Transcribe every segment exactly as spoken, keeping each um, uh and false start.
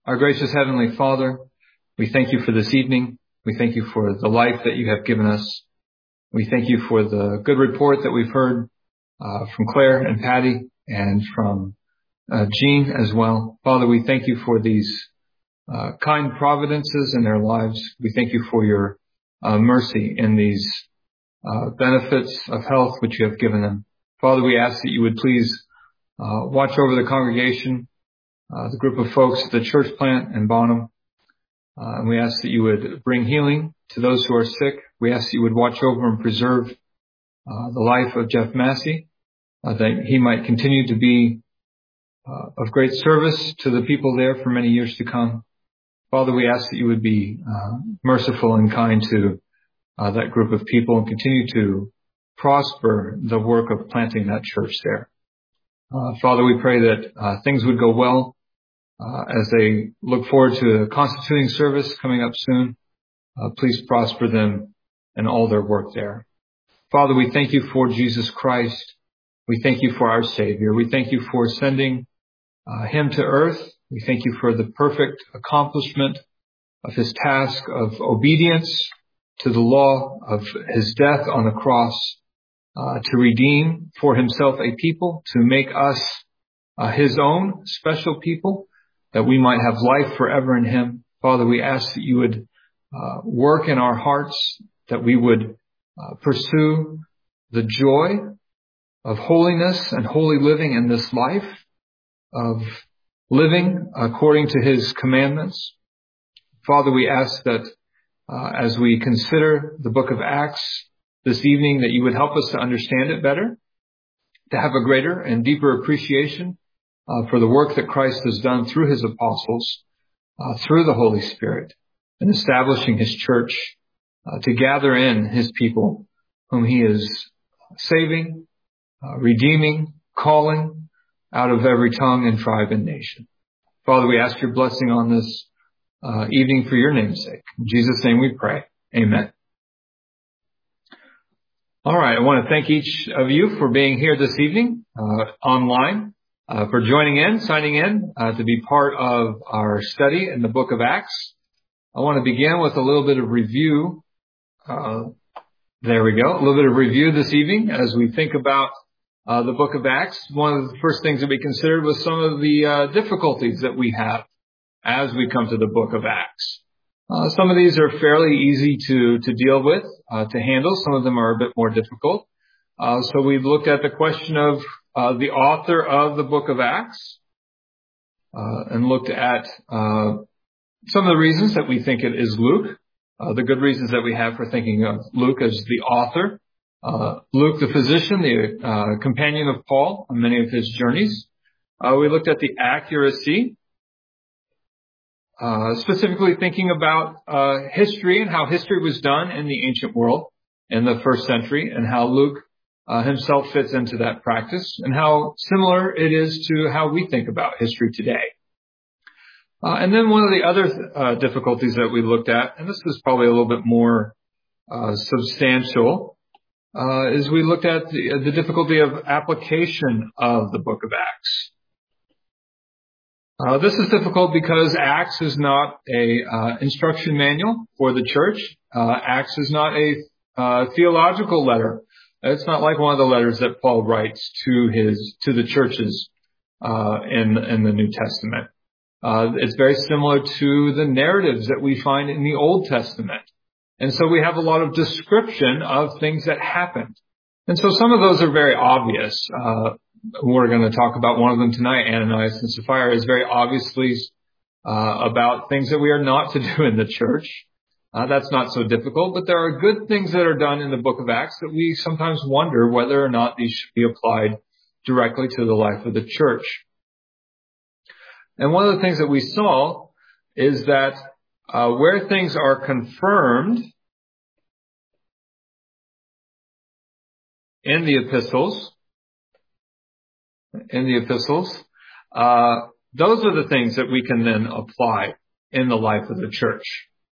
Our gracious Heavenly Father, we thank you for this evening. We thank you for the life that you have given us. We thank you for the good report that we've heard uh, from Claire and Patty and from uh, Jean as well. Father, we thank you for these uh, kind providences in their lives. We thank you for your uh, mercy in these uh, benefits of health which you have given them. Father, we ask that you would please uh, watch over the congregation, Uh, the group of folks at the church plant in Bonham. Uh, and we ask that you would bring healing to those who are sick. We ask that you would watch over and preserve uh, the life of Jeff Massey, uh, that he might continue to be uh, of great service to the people there for many years to come. Father, we ask that you would be uh, merciful and kind to uh, that group of people and continue to prosper the work of planting that church there. Uh, Father, we pray that uh, things would go well Uh, as they look forward to a constituting service coming up soon. Uh, please prosper them and all their work there. Father, we thank you for Jesus Christ. We thank you for our Savior. We thank you for sending uh, him to earth. We thank you for the perfect accomplishment of his task of obedience to the law, of his death on the cross, uh, to redeem for himself a people, to make us uh, his own special people, that we might have life forever in him. Father, we ask that you would uh, work in our hearts, that we would uh, pursue the joy of holiness and holy living in this life, of living according to his commandments. Father, we ask that uh, as we consider the book of Acts this evening, that you would help us to understand it better, to have a greater and deeper appreciation Uh, for the work that Christ has done through his apostles, uh, through the Holy Spirit, in establishing his church, uh, to gather in his people whom he is saving, uh, redeeming, calling out of every tongue and tribe and nation. Father, we ask your blessing on this uh, evening for your name's sake. In Jesus' name we pray. Amen. All right. I want to thank each of you for being here this evening uh, online. Uh, for joining in, signing in, uh, to be part of our study in the book of Acts. I want to begin with a little bit of review. Uh, there we go. A little bit of review this evening as we think about uh, the book of Acts. One of the first things that we considered was some of the uh, difficulties that we have as we come to the book of Acts. Uh, some of these are fairly easy to, to deal with, uh, to handle. Some of them are a bit more difficult. Uh, so we've looked at the question of Uh, the author of the book of Acts, uh, and looked at uh, some of the reasons that we think it is Luke, uh, the good reasons that we have for thinking of Luke as the author. Uh, Luke, the physician, the uh, companion of Paul on many of his journeys. Uh, we looked at the accuracy, uh, specifically thinking about uh, history and how history was done in the ancient world in the first century, and how Luke Uh, himself fits into that practice, and how similar it is to how we think about history today. Uh, and then one of the other uh, difficulties that we looked at, and this is probably a little bit more uh, substantial, uh, is we looked at the, the difficulty of application of the book of Acts. Uh, this is difficult because Acts is not a uh, instruction manual for the church. Uh, Acts is not a uh, theological letter. It's not like one of the letters that Paul writes to his, to the churches, uh, in, in the New Testament. Uh, it's very similar to the narratives that we find in the Old Testament. And so we have a lot of description of things that happened. And so some of those are very obvious. Uh, we're going to talk about one of them tonight. Ananias and Sapphira is very obviously, uh, about things that we are not to do in the church. Uh, that's not so difficult, but there are good things that are done in the book of Acts that we sometimes wonder whether or not these should be applied directly to the life of the church. And one of the things that we saw is that uh, where things are confirmed in the epistles, in the epistles, uh, those are the things that we can then apply in the life of the church.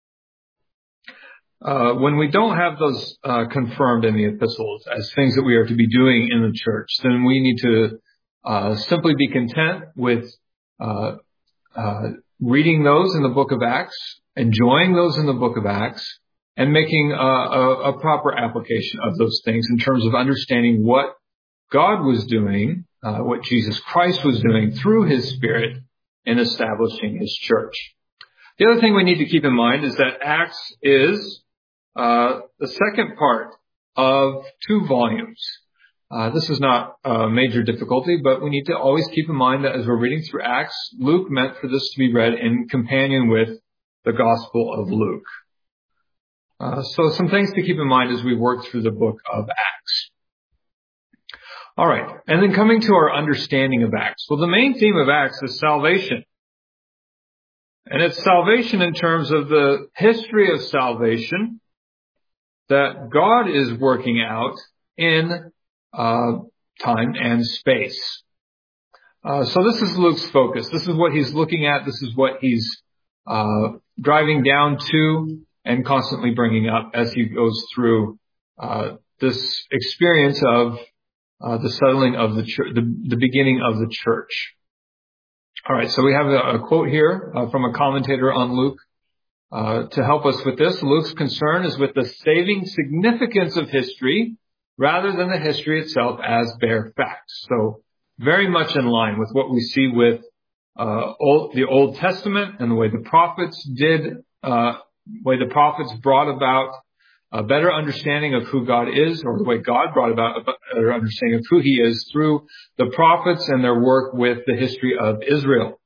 Uh, when we don't have those uh, confirmed in the epistles as things that we are to be doing in the church, then we need to uh, simply be content with uh, uh, reading those in the book of Acts, enjoying those in the book of Acts, and making a, a, a proper application of those things in terms of understanding what God was doing, uh, what Jesus Christ was doing through his Spirit in establishing his church. The other thing we need to keep in mind is that Acts is uh, the second part of two volumes. Uh, this is not a major difficulty, but we need to always keep in mind that as we're reading through Acts, Luke meant for this to be read in companion with the Gospel of Luke. Uh, so some things to keep in mind as we work through the book of Acts. All right. And then coming to our understanding of Acts. Well, the main theme of Acts is salvation. And it's salvation in terms of the history of salvation that God is working out in uh, time and space. Uh, so this is Luke's focus. This is what he's looking at. This is what he's uh, driving down to and constantly bringing up as he goes through uh, this experience of uh, the settling of the church, the, the beginning of the church. All right, so we have a, a quote here uh, from a commentator on Luke uh, to help us with this. Luke's concern is with the saving significance of history rather than the history itself as bare facts. So very much in line with what we see with uh, old, the Old Testament and the way the prophets did, uh, way the prophets brought about a better understanding of who God is, or the way God brought about a better understanding of who he is through the prophets and their work with the history of Israel.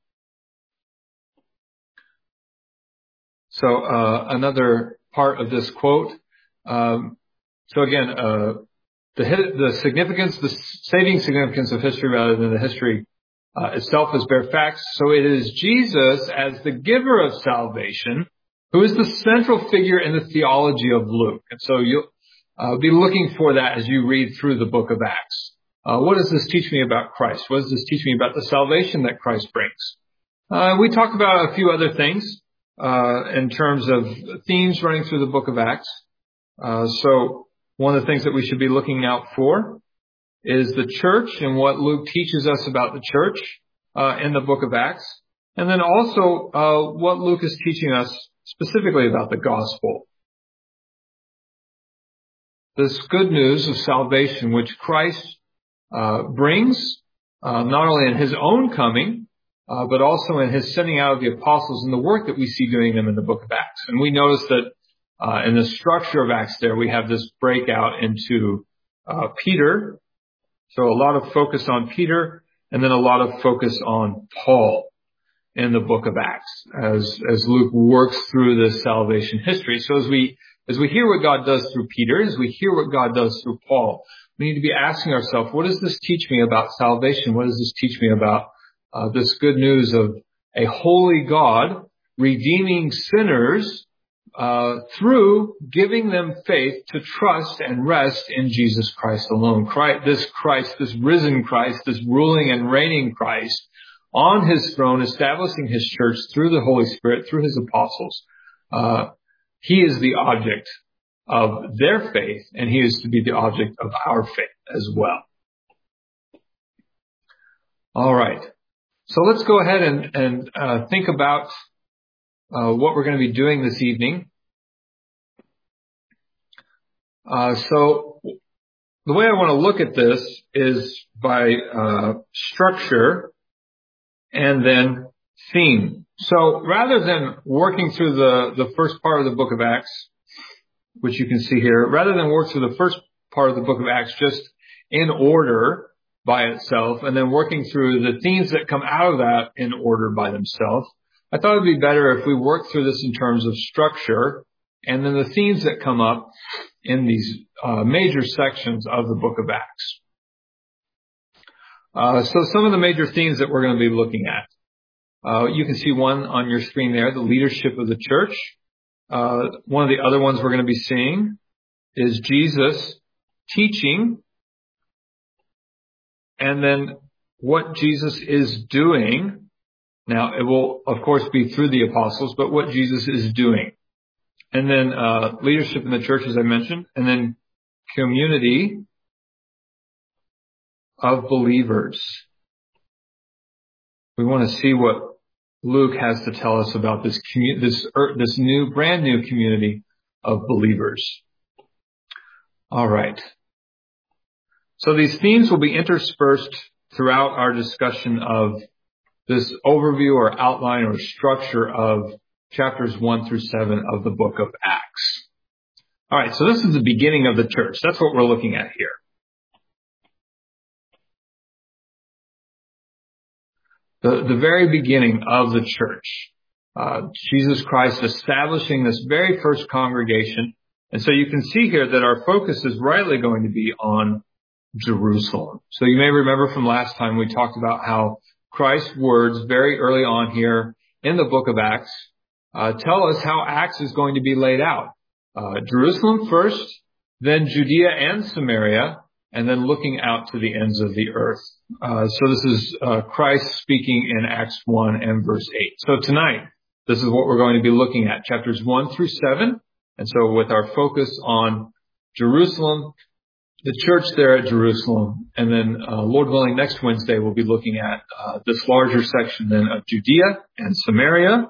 So uh, another part of this quote. Um, so again, uh, the the significance, the saving significance of history rather than the history uh, itself as bare facts. So it is Jesus as the giver of salvation who is the central figure in the theology of Luke. And so you'll uh, be looking for that as you read through the book of Acts. Uh, what does this teach me about Christ? What does this teach me about the salvation that Christ brings? Uh, we talked about a few other things uh, in terms of themes running through the book of Acts. Uh, so one of the things that we should be looking out for is the church and what Luke teaches us about the church uh, in the book of Acts. And then also uh, what Luke is teaching us specifically about the gospel. This good news of salvation which Christ uh, brings, uh, not only in his own coming, uh, but also in his sending out of the apostles and the work that we see doing them in the book of Acts. And we notice that uh, in the structure of Acts there, we have this breakout into uh, Peter. So a lot of focus on Peter, and then a lot of focus on Paul in the book of Acts as, as Luke works through this salvation history. So as we, as we hear what God does through Peter, as we hear what God does through Paul, we need to be asking ourselves, what does this teach me about salvation? What does this teach me about uh, this good news of a holy God redeeming sinners uh, through giving them faith to trust and rest in Jesus Christ alone? Christ, this Christ, this risen Christ, this ruling and reigning Christ, on his throne, establishing his church through the Holy Spirit, through his apostles. Uh, he is the object of their faith, and he is to be the object of our faith as well. All right. So let's go ahead and, and uh, think about uh, what we're going to be doing this evening. Uh, so the way I want to look at this is by uh, structure and then theme. So rather than working through the, the first part of the book of Acts, which you can see here, rather than work through the first part of the book of Acts just in order by itself, and then working through the themes that come out of that in order by themselves, I thought it'd be better if we worked through this in terms of structure, and then the themes that come up in these uh, major sections of the book of Acts. Uh, so some of the major themes that we're going to be looking at. Uh, you can see one on your screen there, the leadership of the church. Uh, one of the other ones we're going to be seeing is Jesus teaching, and then what Jesus is doing. Now, it will, of course, be through the apostles, but what Jesus is doing. And then uh, leadership in the church, as I mentioned, and then community of believers. We want to see what Luke has to tell us about this commu- this this new, brand new community of believers. All right. So these themes will be interspersed throughout our discussion of this overview or outline or structure of chapters one through seven of the book of Acts. All right. So this is the beginning of the church. That's what we're looking at here. The, the very beginning of the church. Uh, Jesus Christ establishing this very first congregation. And so you can see here that our focus is rightly going to be on Jerusalem. So you may remember from last time we talked about how Christ's words very early on here in the book of Acts uh, tell us how Acts is going to be laid out. Uh, Jerusalem first, then Judea and Samaria, and then looking out to the ends of the earth. Uh, so this is uh, Christ speaking in Acts one and verse eight. So tonight, this is what we're going to be looking at, chapters one through seven. And so with our focus on Jerusalem, the church there at Jerusalem, and then uh, Lord willing, next Wednesday we'll be looking at uh, this larger section then of Judea and Samaria.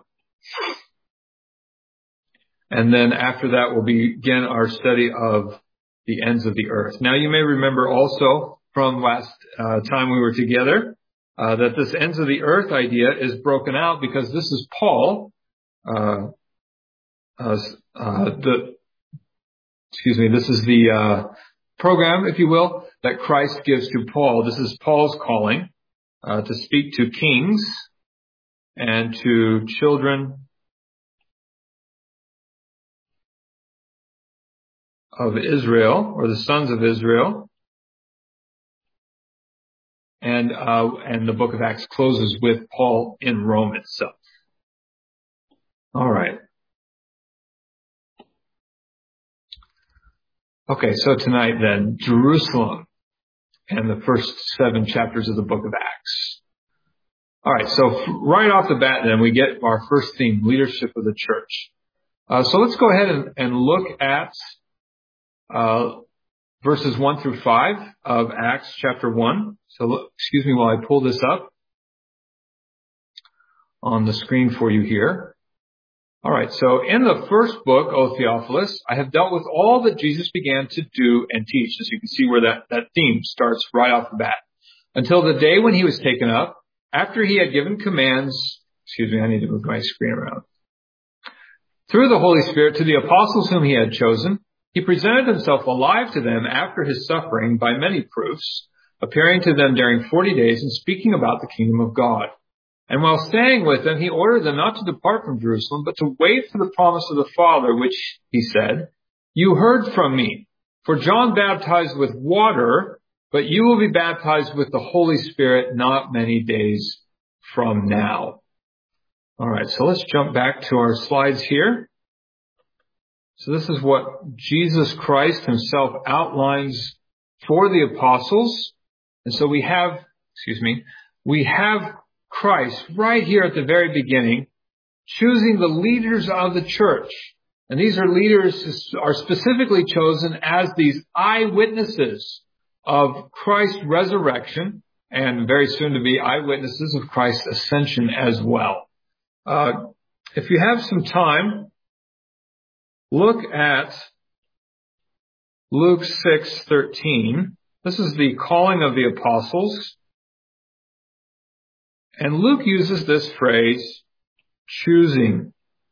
And then after that we'll begin our study of the ends of the earth. Now you may remember also from last uh, time we were together uh, that this ends of the earth idea is broken out because this is Paul, uh, uh, uh, the, excuse me, this is the uh, program, if you will, that Christ gives to Paul. This is Paul's calling uh, to speak to kings and to children of Israel, or the sons of Israel. And uh, and the book of Acts closes with Paul in Rome itself. All right. Okay, so tonight then, Jerusalem and the first seven chapters of the book of Acts. All right, so right off the bat then, we get our first theme, leadership of the church. Uh, so let's go ahead and, and look at uh, verses one through five of Acts chapter one. So excuse me while I pull this up on the screen for you here. All right, so in the first book, O Theophilus, I have dealt with all that Jesus began to do and teach. As you can see where that, that theme starts right off the bat. Until the day when he was taken up, after he had given commands, excuse me, I need to move my screen around. Through the Holy Spirit to the apostles whom he had chosen, he presented himself alive to them after his suffering by many proofs, appearing to them during forty days and speaking about the kingdom of God. And while staying with them, he ordered them not to depart from Jerusalem, but to wait for the promise of the Father, which, he said, you heard from me. For John baptized with water, but you will be baptized with the Holy Spirit not many days from now. All right, so let's jump back to our slides here. So this is what Jesus Christ himself outlines for the apostles. And so we have, excuse me, we have Christ right here at the very beginning, choosing the leaders of the church. And these are leaders who are specifically chosen as these eyewitnesses of Christ's resurrection and very soon to be eyewitnesses of Christ's ascension as well. Uh, if you have some time, look at Luke six thirteen. This is the calling of the apostles. And Luke uses this phrase, choosing.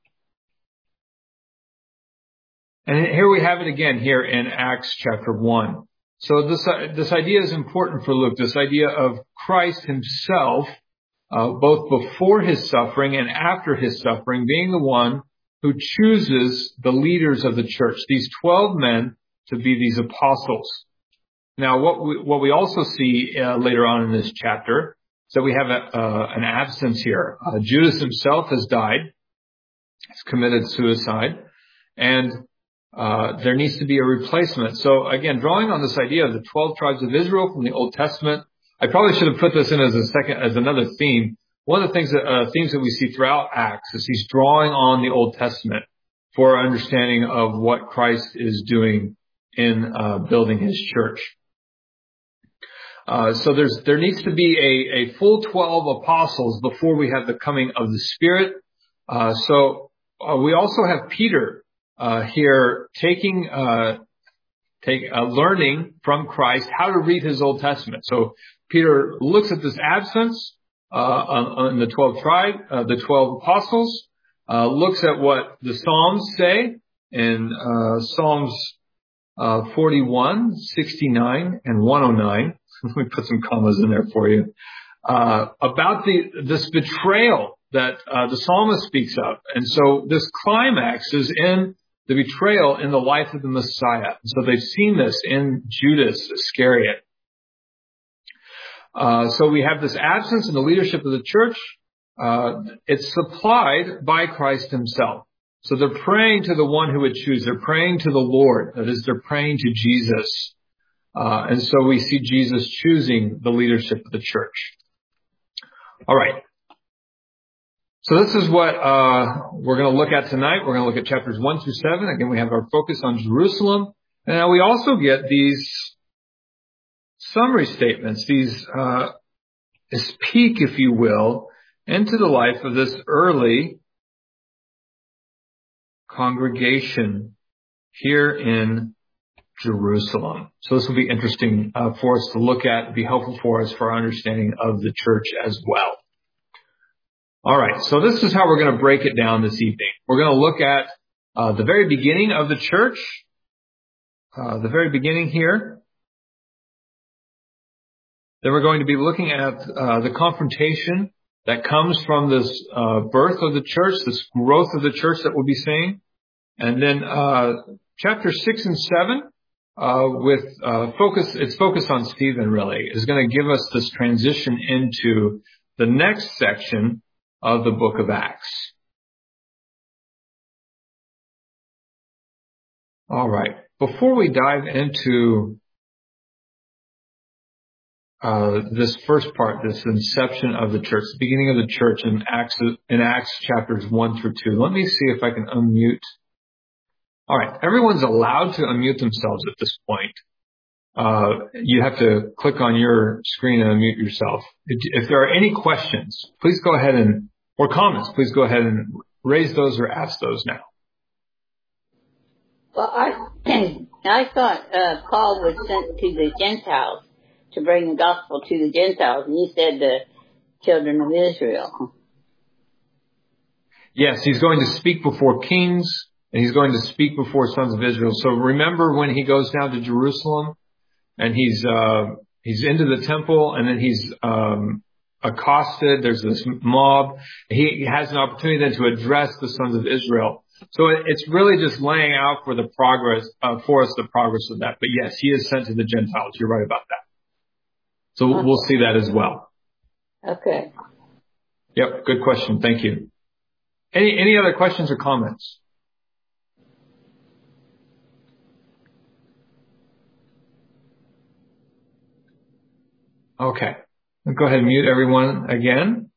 And here we have it again here in Acts chapter one. So this, this idea is important for Luke, this idea of Christ himself, uh, both before his suffering and after his suffering, being the one who chooses the leaders of the church, these twelve men to be these apostles. Now, what we, what we also see uh, later on in this chapter, so we have a, uh, an absence here. Uh, Judas himself has died. He's committed suicide. And uh, there needs to be a replacement. So again, drawing on this idea of the twelve tribes of Israel from the Old Testament, I probably should have put this in as a second, as another theme. One of the things that, uh, themes that we see throughout Acts is he's drawing on the Old Testament for our understanding of what Christ is doing in uh, building his church. Uh, so there's, there needs to be a, a full twelve apostles before we have the coming of the Spirit. Uh, so, uh, we also have Peter, uh, here taking, uh, take, uh, learning from Christ how to read his Old Testament. So Peter looks at this absence, uh, on, on the twelve tribe, uh, the twelve apostles, uh, looks at what the Psalms say in, uh, Psalms, uh, forty-one, sixty-nine, and one oh nine. Let me put some commas in there for you. Uh, about the, this betrayal that, uh, the psalmist speaks of. And so this climax is in the betrayal in the life of the Messiah. So they've seen this in Judas Iscariot. Uh, so we have this absence in the leadership of the church. Uh, it's supplied by Christ himself. So they're praying to the one who would choose. They're praying to the Lord. That is, they're praying to Jesus. Uh, and so we see Jesus choosing the leadership of the church. All right. So this is what, uh, we're going to look at tonight. We're going to look at chapters one through seven. Again, we have our focus on Jerusalem. And now we also get these summary statements, these, uh, this peek, if you will, into the life of this early congregation here in Jerusalem. So this will be interesting uh, for us to look at, be helpful for us for our understanding of the church as well. All right, so this is how we're going to break it down this evening. We're going to look at uh, the very beginning of the church, uh, the very beginning here. Then we're going to be looking at uh, the confrontation that comes from this uh, birth of the church, this growth of the church that we'll be seeing. And then uh, chapter six and seven, Uh, with, uh, focus, it's focused on Stephen really, is going to give us this transition into the next section of the book of Acts. All right. Before we dive into, uh, this first part, this inception of the church, the beginning of the church in Acts, in Acts chapters one through two, let me see if I can unmute. All right. Everyone's allowed to unmute themselves at this point. Uh, you have to click on your screen and unmute yourself. If, if there are any questions, please go ahead and, or comments, please go ahead and raise those or ask those now. Well, I, I thought, uh, Paul was sent to the Gentiles to bring the gospel to the Gentiles, and you said the children of Israel. Yes, he's going to speak before kings, and he's going to speak before sons of Israel. So remember when he goes down to Jerusalem and he's, uh, he's into the temple and then he's, um, accosted. There's this mob. He has an opportunity then to address the sons of Israel. So it, it's really just laying out for the progress, uh, for us the progress of that. But yes, he is sent to the Gentiles. You're right about that. So we'll, we'll see that as well. Okay. Yep. Good question. Thank you. Any, any other questions or comments? Okay. I'll go ahead and mute everyone again.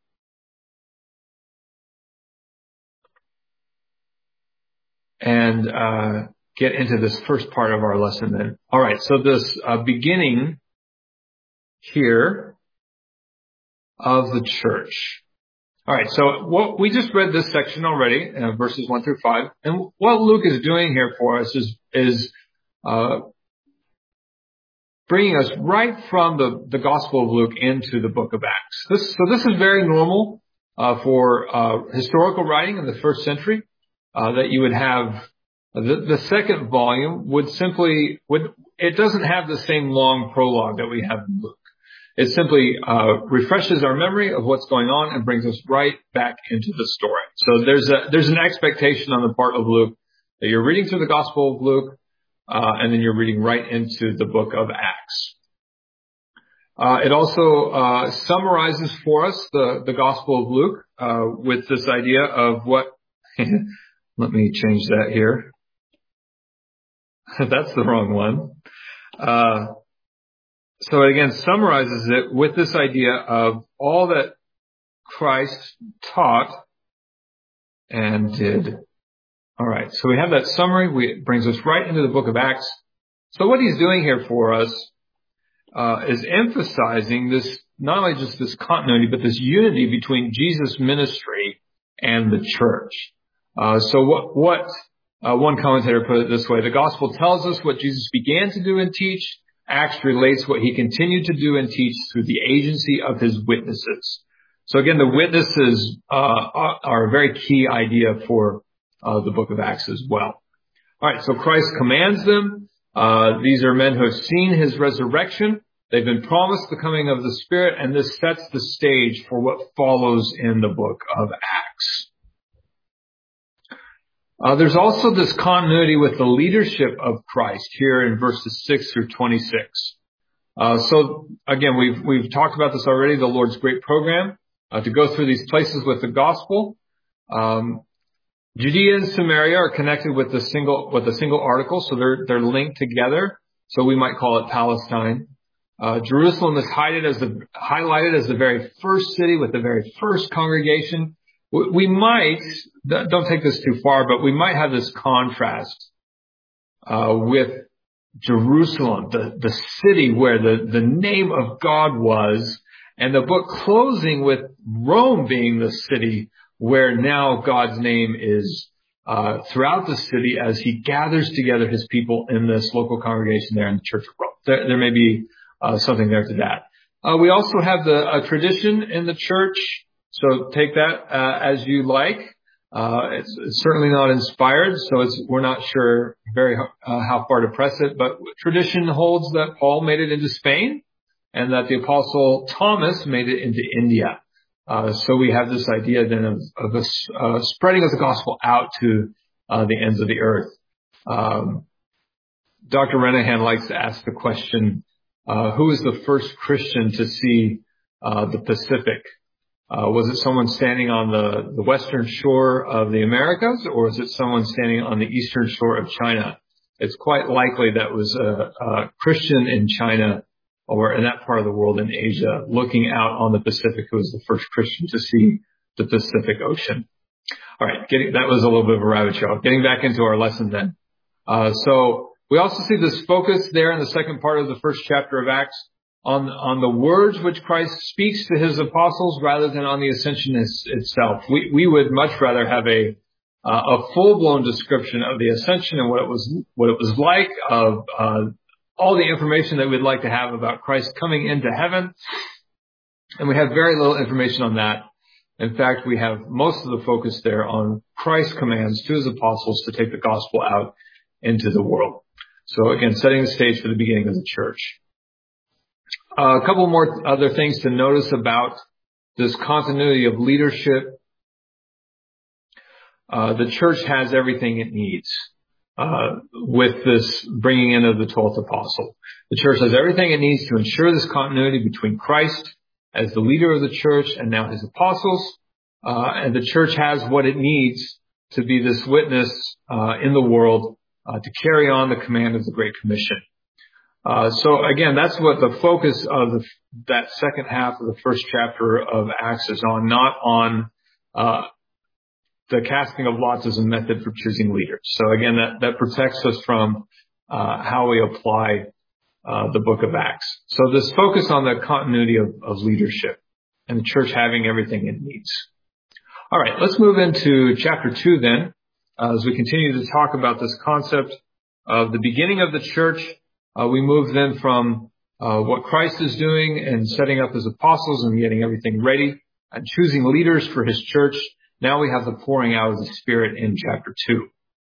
And uh get into this first part of our lesson then. All right. So this uh, beginning here of the church. All right. So what we just read this section already, uh, verses one through five. And what Luke is doing here for us is, is, uh, bringing us right from the, the Gospel of Luke into the book of Acts. This, so this is very normal, uh, for, uh, historical writing in the first century, uh, that you would have the, the second volume would simply, would, it doesn't have the same long prologue that we have in Luke. It simply, uh, refreshes our memory of what's going on and brings us right back into the story. So there's a, there's an expectation on the part of Luke that you're reading through the Gospel of Luke, Uh, and then you're reading right into the book of Acts. Uh, it also uh, summarizes for us the, the Gospel of Luke uh, with this idea of what. Let me change that here. That's the wrong one. Uh, so it again summarizes it with this idea of all that Christ taught and did. All right, so we have that summary. We, it brings us right into the book of Acts. So what he's doing here for us, uh, is emphasizing this, not only just this continuity, but this unity between Jesus' ministry and the church. Uh, so what, what, uh, one commentator put it this way: the gospel tells us what Jesus began to do and teach. Acts relates what he continued to do and teach through the agency of his witnesses. So again, the witnesses, uh, are a very key idea for, uh, the book of Acts as well. All right. So Christ commands them. Uh, these are men who have seen his resurrection. They've been promised the coming of the Spirit, and this sets the stage for what follows in the book of Acts. Uh, there's also this continuity with the leadership of Christ here in verses six through twenty-six. Uh, so again, we've, we've talked about this already, the Lord's great program, uh, to go through these places with the gospel. Um, Judea and Samaria are connected with the single, with a single article, so they're, they're linked together. So we might call it Palestine. Uh, Jerusalem is highlighted as the, highlighted as the very first city with the very first congregation. We might, don't take this too far, but we might have this contrast uh, with Jerusalem, the, the city where the, the name of God was, and the book closing with Rome being the city where now God's name is uh, throughout the city as he gathers together his people in this local congregation there in the Church of Rome. There, there may be uh, something there to that. Uh, we also have the a tradition in the church. So take that uh, as you like. Uh, it's, it's certainly not inspired, so it's, we're not sure very uh, how far to press it. But tradition holds that Paul made it into Spain, and that the Apostle Thomas made it into India. Uh, so we have this idea then of, of a uh, spreading of the gospel out to uh, the ends of the earth. Um, Doctor Renahan likes to ask the question: uh, who was the first Christian to see uh, the Pacific? Uh, was it someone standing on the, the western shore of the Americas, or was it someone standing on the eastern shore of China? It's quite likely that it was a, a Christian in China or in that part of the world in Asia looking out on the Pacific who was the first Christian to see the Pacific Ocean. All right, getting, that was a little bit of a rabbit trail. Getting back into our lesson then. Uh, so we also see this focus there in the second part of the first chapter of Acts on, on the words which Christ speaks to his apostles rather than on the ascension is, itself. We, we would much rather have a, uh, a full-blown description of the ascension and what it was, what it was like, of, uh, all the information that we'd like to have about Christ coming into heaven. And we have very little information on that. In fact, we have most of the focus there on Christ's commands to his apostles to take the gospel out into the world. So again, setting the stage for the beginning of the church. Uh, a couple more other things to notice about this continuity of leadership. Uh, the church has everything it needs, uh, with this bringing in of the twelfth apostle. The church has everything it needs to ensure this continuity between Christ as the leader of the church and now his apostles. Uh, and the church has what it needs to be this witness, uh, in the world, uh, to carry on the command of the Great Commission. Uh, so again, that's what the focus of the, that second half of the first chapter of Acts is on, not on, uh, the casting of lots as a method for choosing leaders. So again, that, that protects us from, uh, how we apply, uh, the book of Acts. So this focus on the continuity of, of leadership and the church having everything it needs. All right, let's move into chapter two then, uh, as we continue to talk about this concept of the beginning of the church. Uh, we move then from uh, what Christ is doing and setting up his apostles and getting everything ready and choosing leaders for his church. Now we have the pouring out of the Spirit in chapter two.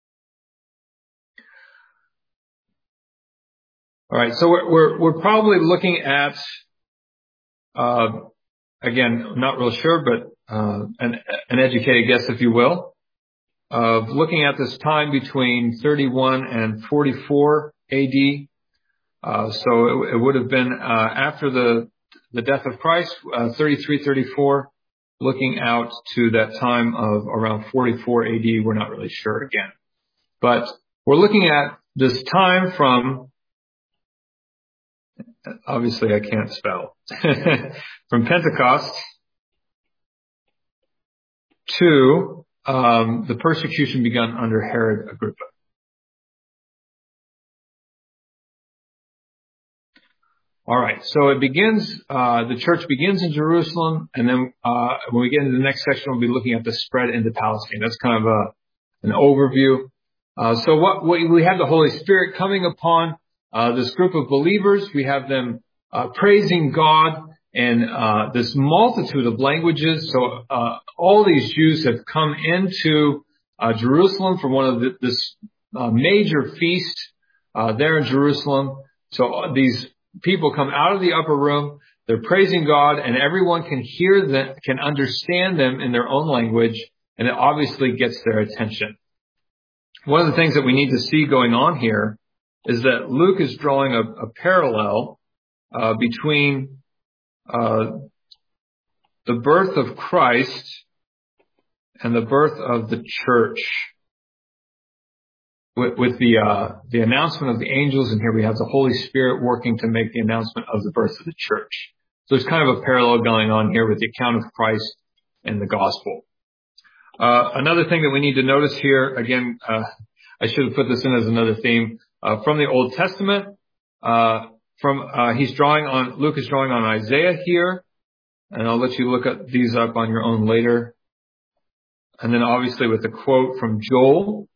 All right, so we're we're, we're probably looking at, uh, again, not real sure, but uh, an, an educated guess, if you will, of looking at this time between thirty-one and forty-four A D. Uh, so it, it would have been uh, after the the death of Christ, uh, thirty-three, thirty-four, looking out to that time of around forty-four A D. We're not really sure again. But we're looking at this time from, obviously I can't spell, from Pentecost to um, the persecution begun under Herod Agrippa. All right. So it begins, uh, the church begins in Jerusalem, and then, uh, when we get into the next section, we'll be looking at the spread into Palestine. That's kind of a, an overview. Uh, so what, we, we have the Holy Spirit coming upon, uh, this group of believers. We have them, uh, praising God in, uh, this multitude of languages. So, uh, all these Jews have come into, uh, Jerusalem for one of the, this, uh, major feast, uh, there in Jerusalem. So these people come out of the upper room, they're praising God, and everyone can hear them, can understand them in their own language, and it obviously gets their attention. One of the things that we need to see going on here is that Luke is drawing a, a parallel uh, between uh, the birth of Christ and the birth of the church. With, with the uh, the announcement of the angels, and here we have the Holy Spirit working to make the announcement of the birth of the church. So there's kind of a parallel going on here with the account of Christ and the gospel. Uh, another thing that we need to notice here, again, uh, I should have put this in as another theme, uh, from the Old Testament. Uh, from uh, he's drawing on Luke is drawing on Isaiah here, and I'll let you look at these up on your own later. And then obviously with the quote from Joel.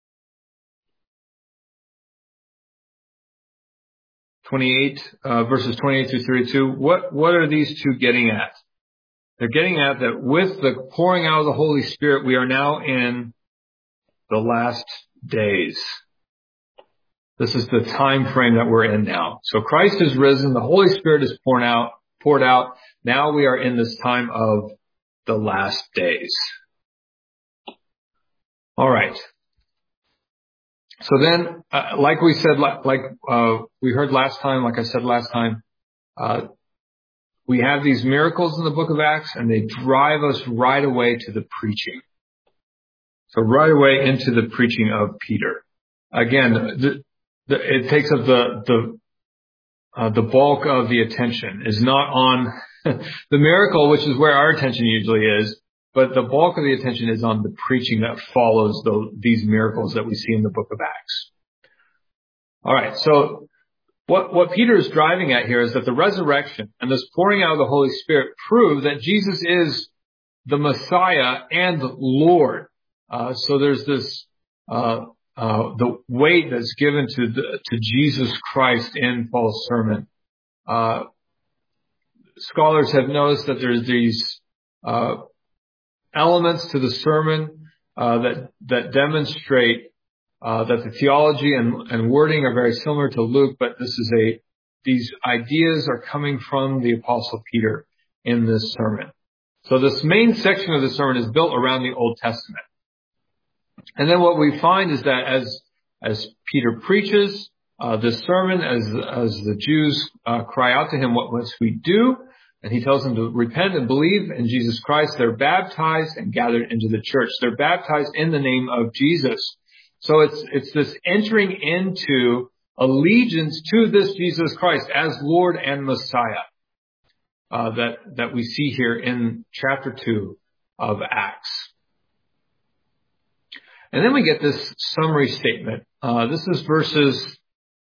twenty-eight, uh, verses twenty-eight through thirty-two. What, what are these two getting at? They're getting at that with the pouring out of the Holy Spirit, we are now in the last days. This is the time frame that we're in now. So Christ is risen. The Holy Spirit is poured out, poured out. Now we are in this time of the last days. All right. So then, uh, like we said, like uh, we heard last time, like I said last time, uh, we have these miracles in the book of Acts, and they drive us right away to the preaching. So right away into the preaching of Peter. Again, the, the, it takes up the the uh, the bulk of the attention is not on the miracle, which is where our attention usually is. But the bulk of the attention is on the preaching that follows the, these miracles that we see in the book of Acts. All right, so what, what Peter is driving at here is that the resurrection and this pouring out of the Holy Spirit prove that Jesus is the Messiah and Lord. Uh, so there's this uh, uh, the weight that's given to the, to Jesus Christ in Paul's sermon. Uh, scholars have noticed that there's these uh, elements to the sermon uh, that that demonstrate uh, that the theology and, and wording are very similar to Luke, but this is a these ideas are coming from the Apostle Peter in this sermon. So this main section of the sermon is built around the Old Testament, and then what we find is that as as Peter preaches uh, this sermon, as as the Jews uh, cry out to him, "What must we do?" And he tells them to repent and believe in Jesus Christ. They're baptized and gathered into the church. They're baptized in the name of Jesus. So it's, it's this entering into allegiance to this Jesus Christ as Lord and Messiah, uh, that, that we see here in chapter two of Acts. And then we get this summary statement. Uh, this is verses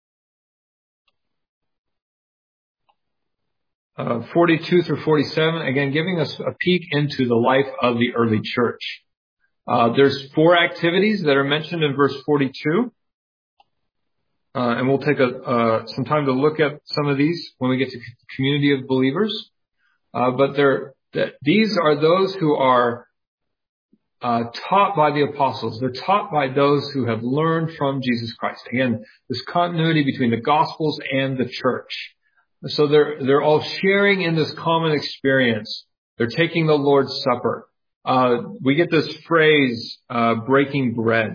Uh, forty-two through forty-seven, again, giving us a peek into the life of the early church. Uh, there's four activities that are mentioned in verse forty-two. Uh, and we'll take a, uh, some time to look at some of these when we get to community of believers. Uh, but they're, that these are those who are, uh, taught by the apostles. They're taught by those who have learned from Jesus Christ. Again, this continuity between the Gospels and the church. So they're, they're all sharing in this common experience. They're taking the Lord's Supper. Uh, we get this phrase, uh, breaking bread.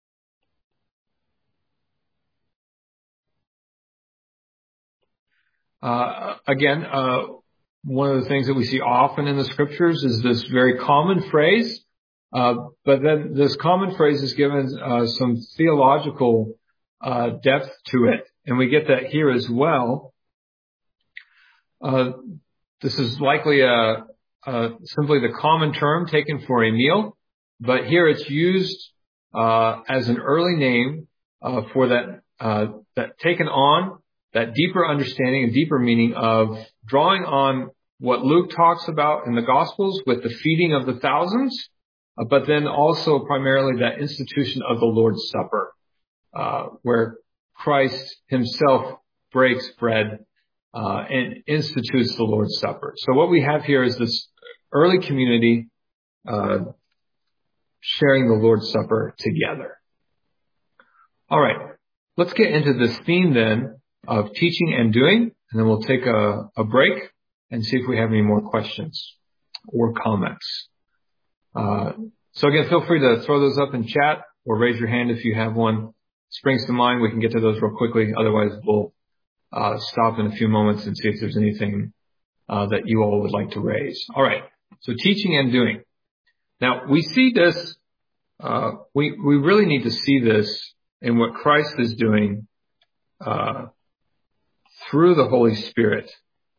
Uh, again, uh, one of the things that we see often in the scriptures is this very common phrase. Uh, but then this common phrase is given, uh, some theological, uh, depth to it. And we get that here as well. Uh, this is likely a, a simply the common term taken for a meal, but here it's used uh, as an early name uh, for that uh, that taken on that deeper understanding and deeper meaning of drawing on what Luke talks about in the Gospels with the feeding of the thousands, uh, but then also primarily that institution of the Lord's Supper, uh, where Christ himself breaks bread uh, and institutes the Lord's Supper. So what we have here is this early community uh, sharing the Lord's Supper together. All right, let's get into this theme then of teaching and doing, and then we'll take a, a break and see if we have any more questions or comments. Uh, so again, feel free to throw those up in chat or raise your hand if you have one springs to mind. We can get to those real quickly. Otherwise, we'll uh, stop in a few moments and see if there's anything uh, that you all would like to raise. All right. So teaching and doing. Now, we see this, uh, we, we really need to see this in what Christ is doing uh, through the Holy Spirit.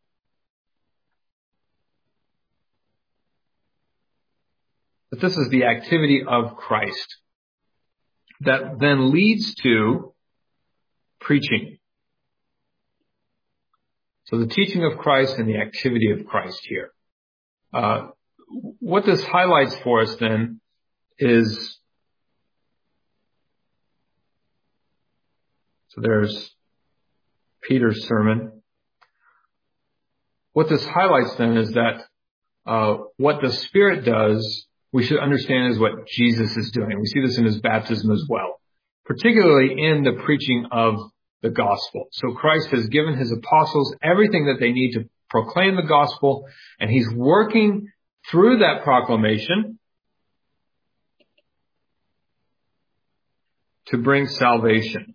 But this is the activity of Christ that then leads to preaching. So the teaching of Christ and the activity of Christ here. Uh, what this highlights for us then is, so there's Peter's sermon. What this highlights then is that uh, what the Spirit does, we should understand is what Jesus is doing. We see this in his baptism as well, particularly in the preaching of the gospel. So Christ has given his apostles everything that they need to proclaim the gospel, and he's working through that proclamation to bring salvation.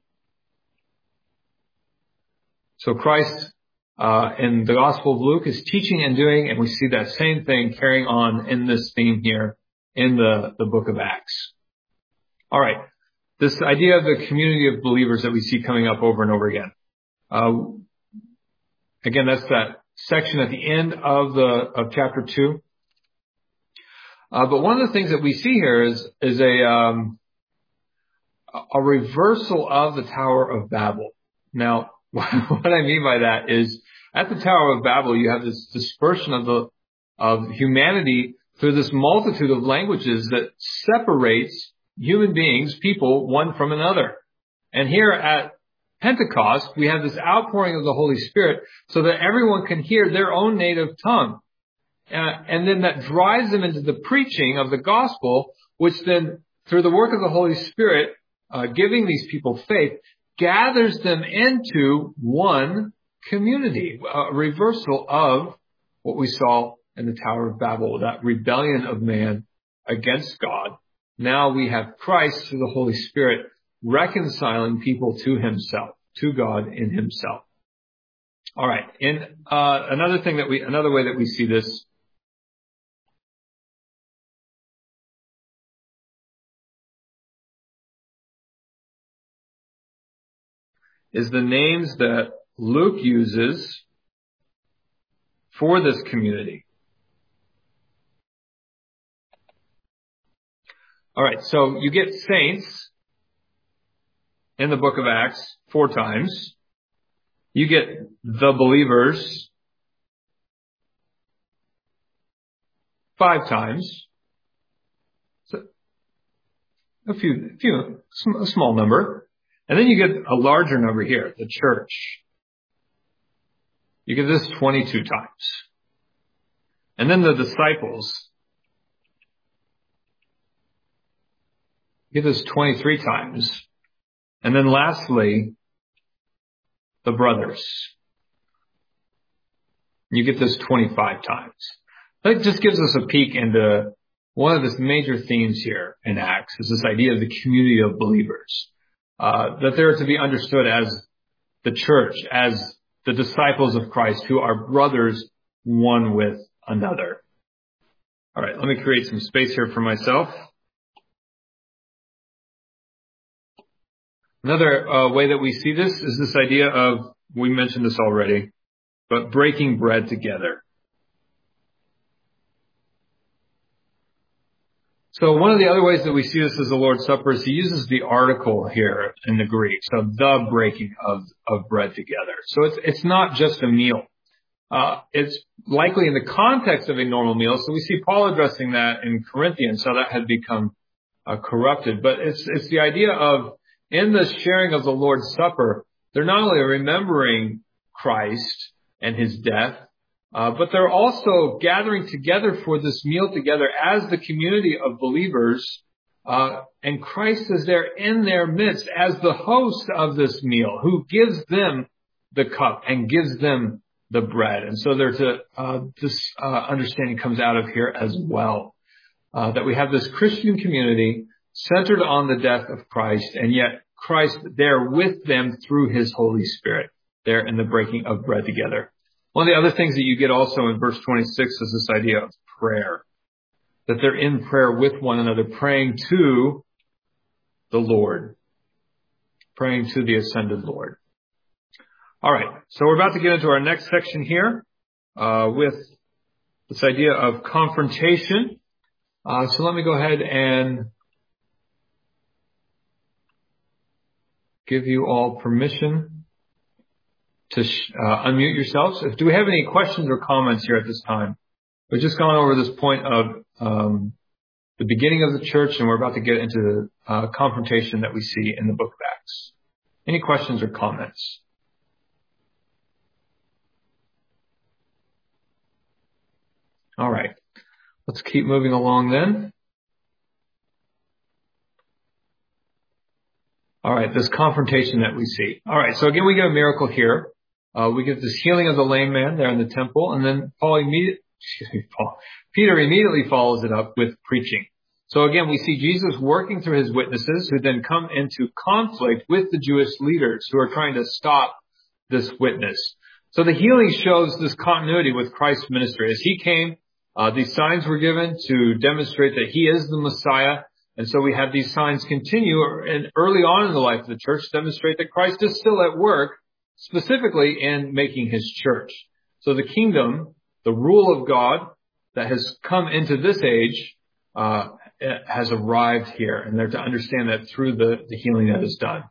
So Christ, uh, in the Gospel of Luke, is teaching and doing, and we see that same thing carrying on in this theme here in the, the book of Acts. All right. This idea of the community of believers that we see coming up over and over again. Uh, again, that's that section at the end of the, of chapter two. Uh, but one of the things that we see here is, is a, um, a reversal of the Tower of Babel. Now, what I mean by that is at the Tower of Babel, you have this dispersion of the, of humanity through this multitude of languages that separates human beings, people, one from another. And here at Pentecost, we have this outpouring of the Holy Spirit so that everyone can hear their own native tongue. Uh, and then that drives them into the preaching of the gospel, which then, through the work of the Holy Spirit, uh, giving these people faith, gathers them into one community, a reversal of what we saw in the Tower of Babel, that rebellion of man against God. Now we have Christ through the Holy Spirit reconciling people to himself, to God in himself. All right. And uh, another thing that we, another way that we see this is the names that Luke uses for this community. All right, so you get saints in the book of Acts four times. You get the believers five times. So a few, a few, a small number. And then you get a larger number here, the church. You get this twenty-two times. And then the disciples. You get this twenty-three times. And then lastly, the brothers. You get this twenty-five times. That just gives us a peek into one of the major themes here in Acts, is this idea of the community of believers. Uh, that they're to be understood as the church, as the disciples of Christ who are brothers one with another. All right, let me create some space here for myself. Another uh, way that we see this is this idea of, we mentioned this already, but breaking bread together. So one of the other ways that we see this as the Lord's Supper is he uses the article here in the Greek. So the breaking of, of bread together. So it's, it's not just a meal. Uh, it's likely in the context of a normal meal. So we see Paul addressing that in Corinthians, how that had become uh, corrupted. But it's, it's the idea of in the sharing of the Lord's Supper, they're not only remembering Christ and his death, Uh, but they're also gathering together for this meal together as the community of believers. Uh, and Christ is there in their midst as the host of this meal who gives them the cup and gives them the bread. And so there's a, uh, this, uh, understanding comes out of here as well. Uh, that we have this Christian community centered on the death of Christ, and yet Christ there with them through his Holy Spirit there in the breaking of bread together. One of the other things that you get also in verse twenty-six is this idea of prayer. That they're in prayer with one another, praying to the Lord. Praying to the ascended Lord. All right, so we're about to get into our next section here uh, with this idea of confrontation. Uh, so let me go ahead and give you all permission to uh, unmute yourselves. If, do we have any questions or comments here at this time? We've just gone over this point of um, the beginning of the church, and we're about to get into the uh, confrontation that we see in the book of Acts. Any questions or comments? All right. Let's keep moving along then. All right, this confrontation that we see. All right, so again, we get a miracle here. Uh, we get this healing of the lame man there in the temple, and then Paul immediately, excuse me, Paul, Peter immediately follows it up with preaching. So again, we see Jesus working through his witnesses who then come into conflict with the Jewish leaders who are trying to stop this witness. So the healing shows this continuity with Christ's ministry. As he came, uh, these signs were given to demonstrate that he is the Messiah. And so we have these signs continue, and early on in the life of the church demonstrate that Christ is still at work, specifically in making his church. So the kingdom, the rule of God that has come into this age, uh, has arrived here. And they're to understand that through the, the healing that is done.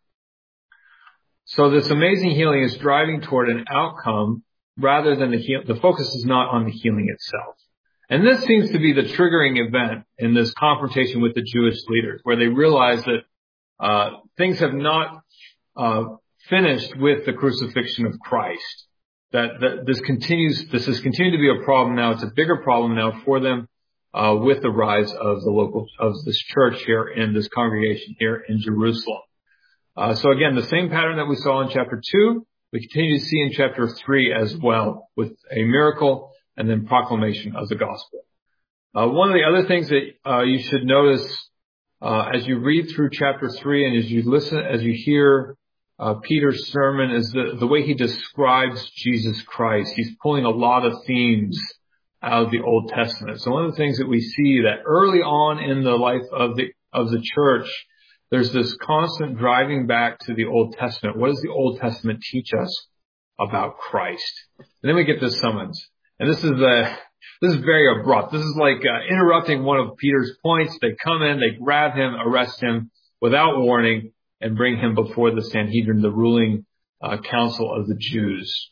So this amazing healing is driving toward an outcome rather than the heal. The focus is not on the healing itself. And this seems to be the triggering event in this confrontation with the Jewish leaders, where they realize that uh, things have not uh, finished with the crucifixion of Christ. That, that this continues, this has continued to be a problem now. It's a bigger problem now for them uh, with the rise of the local of this church here in this congregation here in Jerusalem. Uh, so again, the same pattern that we saw in chapter two, we continue to see in chapter three as well, with a miracle and then proclamation of the gospel. Uh, one of the other things that uh, you should notice uh, as you read through chapter three and as you listen, as you hear uh, Peter's sermon, is the, the way he describes Jesus Christ. He's pulling a lot of themes out of the Old Testament. So one of the things that we see that early on in the life of the of the church, there's this constant driving back to the Old Testament. What does the Old Testament teach us about Christ? And then we get this summons. And this is uh, this is very abrupt. This is like uh, interrupting one of Peter's points. They come in, they grab him, arrest him without warning, and bring him before the Sanhedrin, the ruling uh, council of the Jews.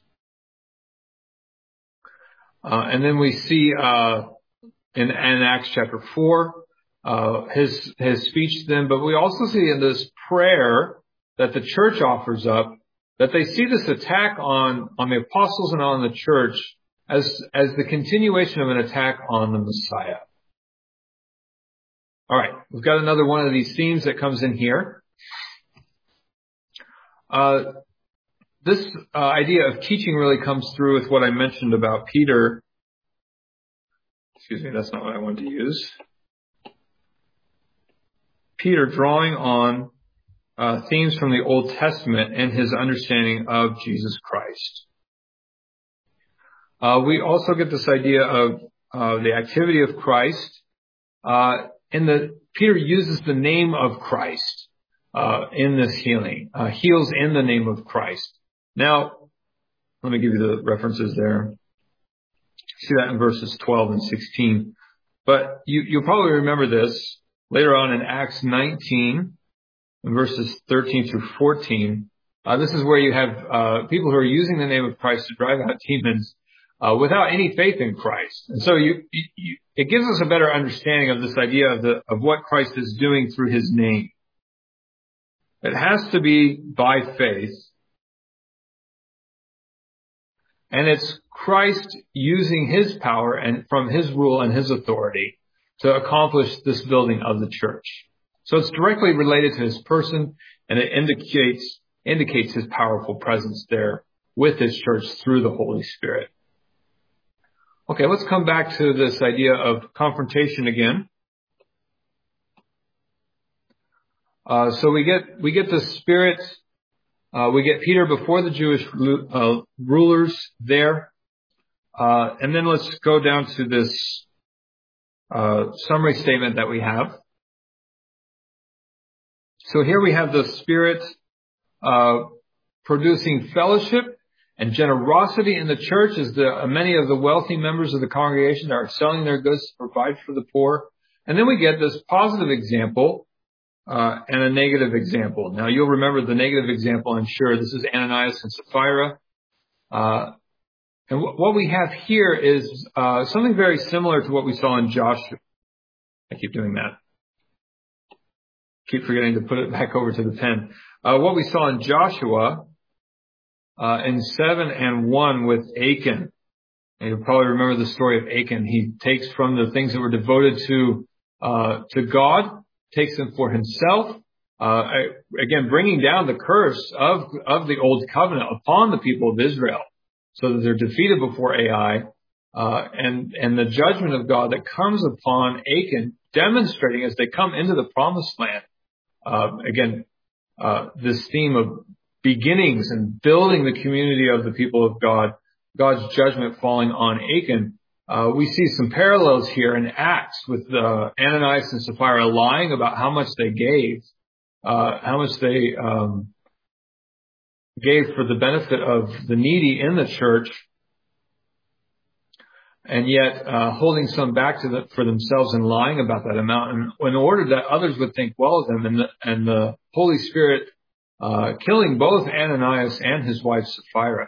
Uh, and then we see uh, in, in Acts chapter four uh, his his speech then, but we also see in this prayer that the church offers up that they see this attack on on the apostles and on the church as as the continuation of an attack on the Messiah. All right, we've got another one of these themes that comes in here. Uh, this uh, idea of teaching really comes through with what I mentioned about Peter. Excuse me, that's not what I wanted to use. Peter drawing on uh, themes from the Old Testament and his understanding of Jesus Christ. Uh, we also get this idea of uh, the activity of Christ. Uh, in the Peter uses the name of Christ uh, in this healing. Uh, heals in the name of Christ. Now, let me give you the references there. See that in verses twelve and sixteen. But you, you'll probably remember this later on in Acts nineteen, verses thirteen through fourteen. Uh, this is where you have uh, people who are using the name of Christ to drive out demons uh, without any faith in Christ. And so you, you, it gives us a better understanding of this idea of the of what Christ is doing through his name. It has to be by faith. And it's Christ using his power and from his rule and his authority to accomplish this building of the church. So it's directly related to his person, and it indicates indicates his powerful presence there with his church through the Holy Spirit. Okay, let's come back to this idea of confrontation again. Uh, so we get we get the Spirit. Uh, we get Peter before the Jewish uh, rulers there, uh, and then let's go down to this uh, summary statement that we have. So here we have the Spirit uh, producing fellowship and generosity in the church as the uh, many of the wealthy members of the congregation are selling their goods to provide for the poor. And then we get this positive example uh, and a negative example. Now you'll remember the negative example, I'm sure. This is Ananias and Sapphira. Uh, and w- what we have here is uh, something very similar to what we saw in Joshua. I keep doing that. Keep forgetting to put it back over to the pen. Uh, what we saw in Joshua uh, in seven and one with Achan. And you'll probably remember the story of Achan. He takes from the things that were devoted to uh, to God, takes them for himself. Uh, again, bringing down the curse of of the old covenant upon the people of Israel, so that they're defeated before Ai, uh, and and the judgment of God that comes upon Achan, demonstrating as they come into the promised land. Uh, again, uh, this theme of beginnings and building the community of the people of God, God's judgment falling on Achan. Uh, we see some parallels here in Acts with uh, Ananias and Sapphira lying about how much they gave, uh, how much they um, gave for the benefit of the needy in the church, and yet uh, holding some back to the, for themselves and lying about that amount, in, in order that others would think well of them, and the, and the Holy Spirit uh, killing both Ananias and his wife Sapphira.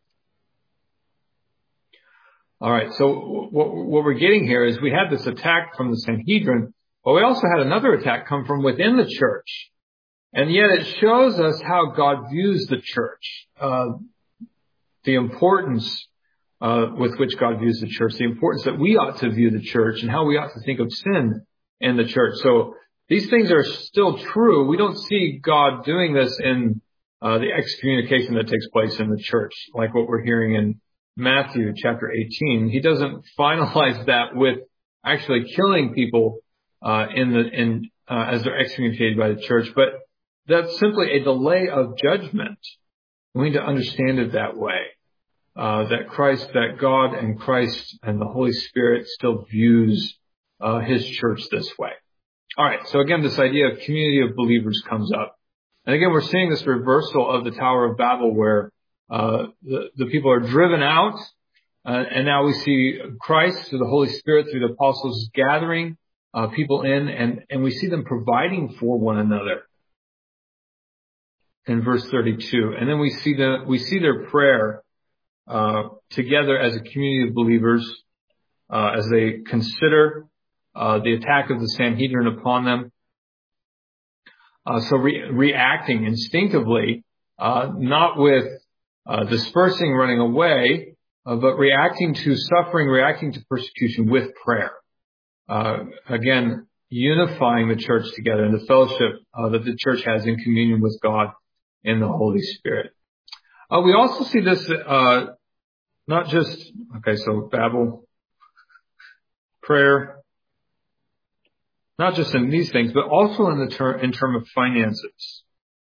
All right, so what, what we're getting here is we had this attack from the Sanhedrin, but we also had another attack come from within the church. And yet it shows us how God views the church, uh, the importance uh, with which God views the church, the importance that we ought to view the church, and how we ought to think of sin in the church. So these things are still true. We don't see God doing this in uh, the excommunication that takes place in the church, like what we're hearing in Matthew chapter eighteen. He doesn't finalize that with actually killing people uh, in the in uh, as they're excommunicated by the church, but that's simply a delay of judgment. We need to understand it that way. Uh, that Christ, that God and Christ and the Holy Spirit still views uh, his church this way. All right. So again, this idea of community of believers comes up, and again, we're seeing this reversal of the Tower of Babel, where uh, the, the people are driven out, uh, and now we see Christ through the Holy Spirit, through the apostles, gathering uh, people in, and and we see them providing for one another. In verse thirty-two, and then we see the we see their prayer uh, together as a community of believers uh, as they consider uh, the attack of the Sanhedrin upon them. Uh, so re- reacting instinctively, uh, not with uh, dispersing, running away, uh, but reacting to suffering, reacting to persecution with prayer. Uh, again, unifying the church together in the fellowship uh, that the church has in communion with God in the Holy Spirit. Uh, we also see this, uh, not just, okay, so Babel, prayer, not just in these things, but also in the ter- in term of finances.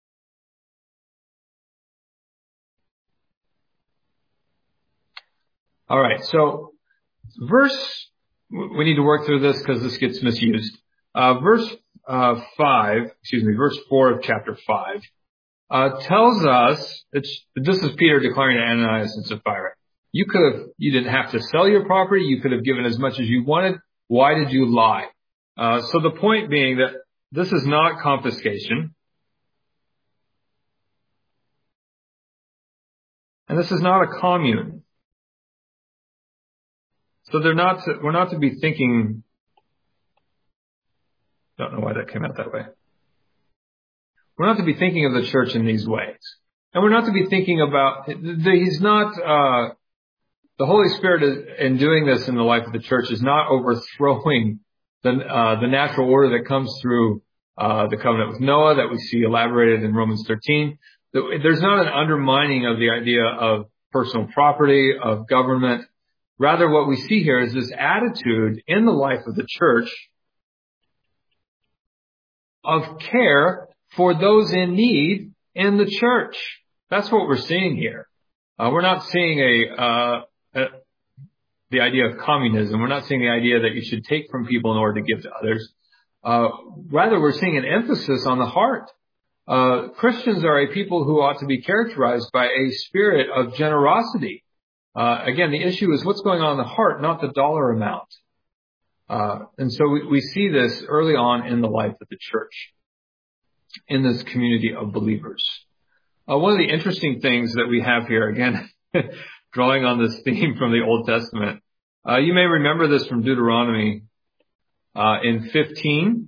All right, so verse, we need to work through this because this gets misused. Uh, verse uh, five, excuse me, verse four of chapter five. Uh, tells us, it's, this is Peter declaring to Ananias and Sapphira, you could have, you didn't have to sell your property, you could have given as much as you wanted. why did you lie? Uh, so the point being that this is not confiscation. And this is not a commune. So they're not to, we're not to be thinking, don't know why that came out that way. We're not to be thinking of the church in these ways. And we're not to be thinking about, he's not, uh, the Holy Spirit is, in doing this in the life of the church is not overthrowing the, uh, the natural order that comes through, uh, the covenant with Noah that we see elaborated in Romans thirteen. There's not an undermining of the idea of personal property, of government. Rather, what we see here is this attitude in the life of the church of care for those in need in the church. That's what we're seeing here. Uh, we're not seeing a, uh, a, the idea of communism. We're not seeing the idea that you should take from people in order to give to others. Uh, rather, we're seeing an emphasis on the heart. Uh, Christians are a people who ought to be characterized by a spirit of generosity. Uh, again, the issue is what's going on in the heart, not the dollar amount. Uh, and so we, we see this early on in the life of the church, in this community of believers. Uh, one of the interesting things that we have here, again, drawing on this theme from the Old Testament, uh, you may remember this from Deuteronomy, uh, in fifteen.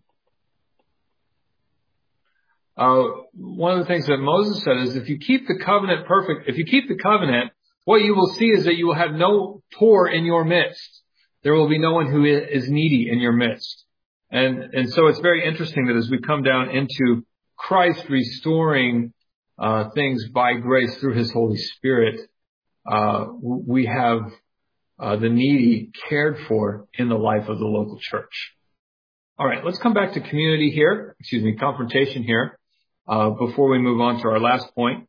Uh, one of the things that Moses said is if you keep the covenant perfect, if you keep the covenant, what you will see is that you will have no poor in your midst. There will be no one who is needy in your midst. And, and so it's very interesting that as we come down into Christ restoring, uh, things by grace through his Holy Spirit, uh, we have, uh, the needy cared for in the life of the local church. All right, let's come back to community here, excuse me, confrontation here. Uh, before we move on to our last point.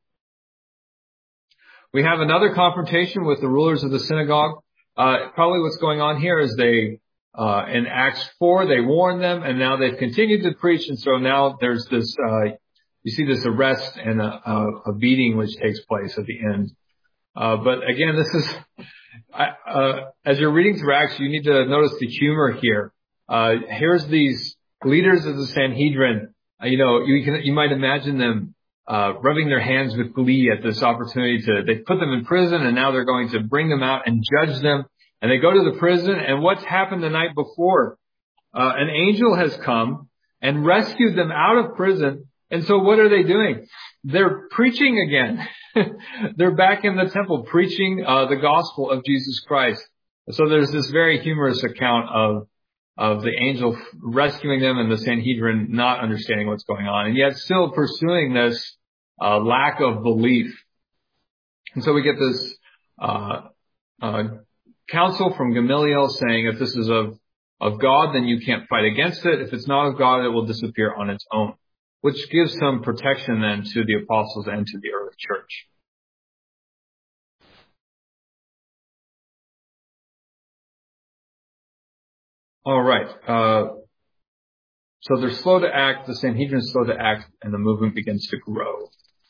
We have another confrontation with the rulers of the synagogue. Uh, probably what's going on here is they, uh, in Acts four, they warned them and now they've continued to preach. And so now there's this, uh, you see this arrest and a, a, a beating which takes place at the end. Uh, but again, this is, uh, as you're reading through Acts, you need to notice the humor here. Uh, here's these leaders of the Sanhedrin. You know, you can, you might imagine them, uh, rubbing their hands with glee at this opportunity to, they put them in prison and now they're going to bring them out and judge them. And they go to the prison and what's happened the night before? Uh, an angel has come and rescued them out of prison. And so what are they doing? They're preaching again. They're back in the temple preaching, uh, the gospel of Jesus Christ. So there's this very humorous account of of the angel rescuing them and the Sanhedrin not understanding what's going on and yet still pursuing this uh, lack of belief. And so we get this uh, uh, counsel from Gamaliel saying if this is of, of God, then you can't fight against it. If it's not of God, it will disappear on its own, which gives some protection then to the apostles and to the early church. All right. Uh, so they're slow to act, the Sanhedrin is slow to act, and the movement begins to grow.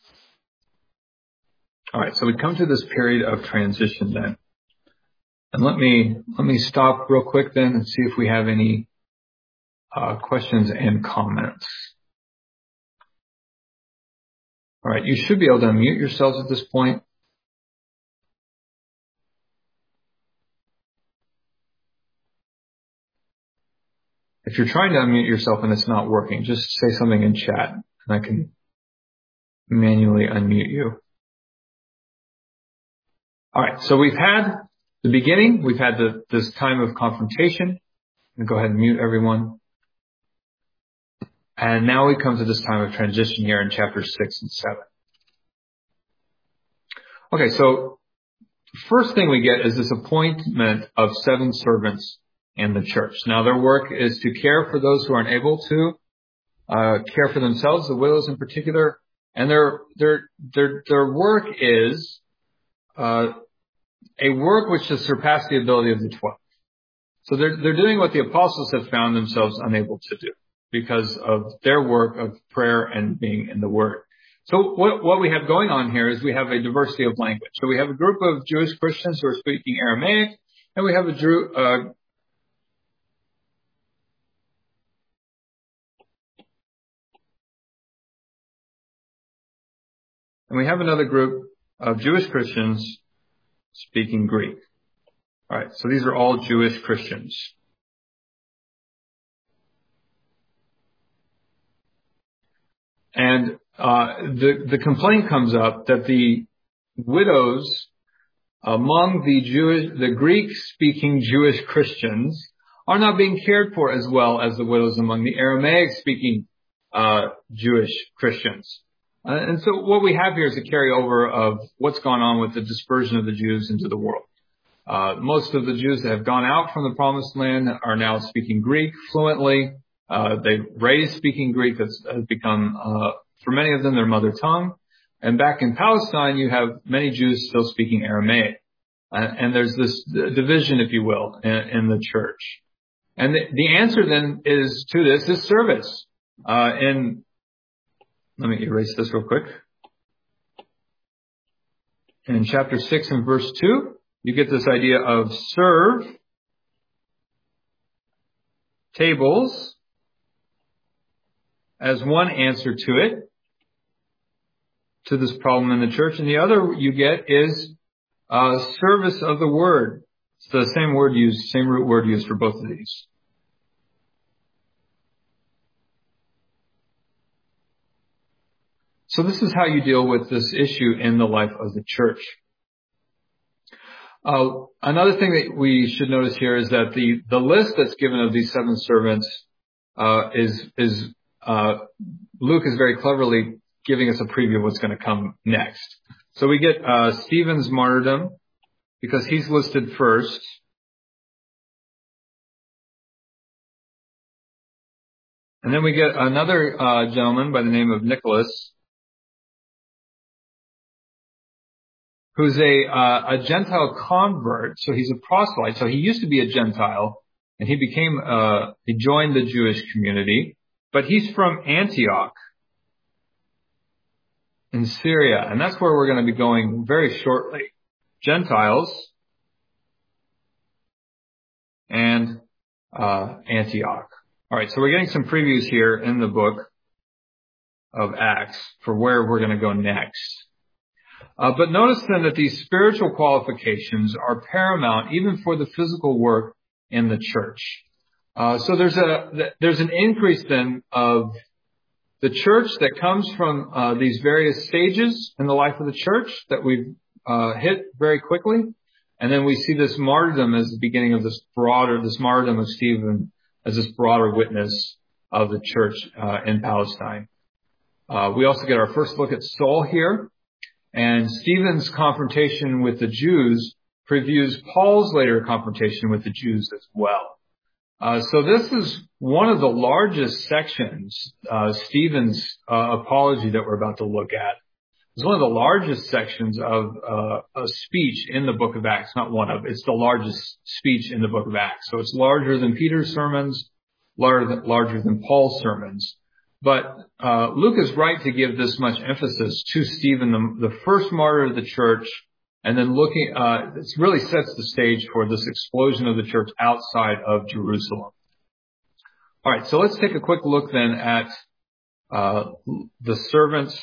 All right. So we come to this period of transition then. And let me, let me stop real quick then and see if we have any, uh, questions and comments. All right. You should be able to unmute yourselves at this point. If you're trying to unmute yourself and it's not working, just say something in chat and I can manually unmute you. All right. So we've had the beginning. We've had the, this time of confrontation. And go ahead and mute everyone. And now we come to this time of transition here in chapters six and seven. Okay. So the first thing we get is this appointment of seven servants in the church. Now their work is to care for those who aren't able to, uh, care for themselves, the widows in particular. And their, their, their, their work is, uh, a work which has surpassed the ability of the twelve. So they're, they're doing what the apostles have found themselves unable to do because of their work of prayer and being in the word. So what, what we have going on here is we have a diversity of language. So we have a group of Jewish Christians who are speaking Aramaic, and we have a Drew, uh, And we have another group of Jewish Christians speaking Greek. All right, so these are all Jewish Christians. And uh the the complaint comes up that the widows among the Jewish, the Greek-speaking Jewish Christians are not being cared for as well as the widows among the Aramaic-speaking uh Jewish Christians. Uh, and so what we have here is a carryover of what's gone on with the dispersion of the Jews into the world. Uh most of the Jews that have gone out from the Promised Land are now speaking Greek fluently. Uh they've raised speaking Greek. That's has become, uh for many of them, their mother tongue. And back in Palestine, you have many Jews still speaking Aramaic. Uh, and there's this division, if you will, in, in the church. And the, the answer then is to this is service. Uh, and let me erase this real quick. In chapter six and verse two, you get this idea of serve tables as one answer to it, to this problem in the church. And the other you get is uh service of the word. It's the same word used, same root word used for both of these. So this is how you deal with this issue in the life of the church. Uh, another thing that we should notice here is that the, the list that's given of these seven servants uh is is uh Luke is very cleverly giving us a preview of what's going to come next. So we get uh Stephen's martyrdom because he's listed first. And then we get another uh gentleman by the name of Nicholas, who's a uh, a Gentile convert. So he's a proselyte. So he used to be a Gentile, and he became uh he joined the Jewish community, but he's from Antioch in Syria, and that's where we're going to be going very shortly. Gentiles and uh Antioch. All right, so we're getting some previews here in the book of Acts for where we're going to go next. Uh, but notice then that these spiritual qualifications are paramount even for the physical work in the church. Uh, so there's a there's an increase then of the church that comes from uh, these various stages in the life of the church that we've uh, hit very quickly. And then we see this martyrdom as the beginning of this broader, this martyrdom of Stephen as this broader witness of the church uh, in Palestine. Uh, we also get our first look at Saul here. And Stephen's confrontation with the Jews previews Paul's later confrontation with the Jews as well. Uh, so this is one of the largest sections, uh, Stephen's uh, apology that we're about to look at. It's one of the largest sections of uh, a speech in the book of Acts. Not one of, it's the largest speech in the book of Acts. So it's larger than Peter's sermons, larger than, larger than Paul's sermons. But uh Luke is right to give this much emphasis to Stephen, the, the first martyr of the church, and then looking, uh it really sets the stage for this explosion of the church outside of Jerusalem. All right, so let's take a quick look then at uh the servant's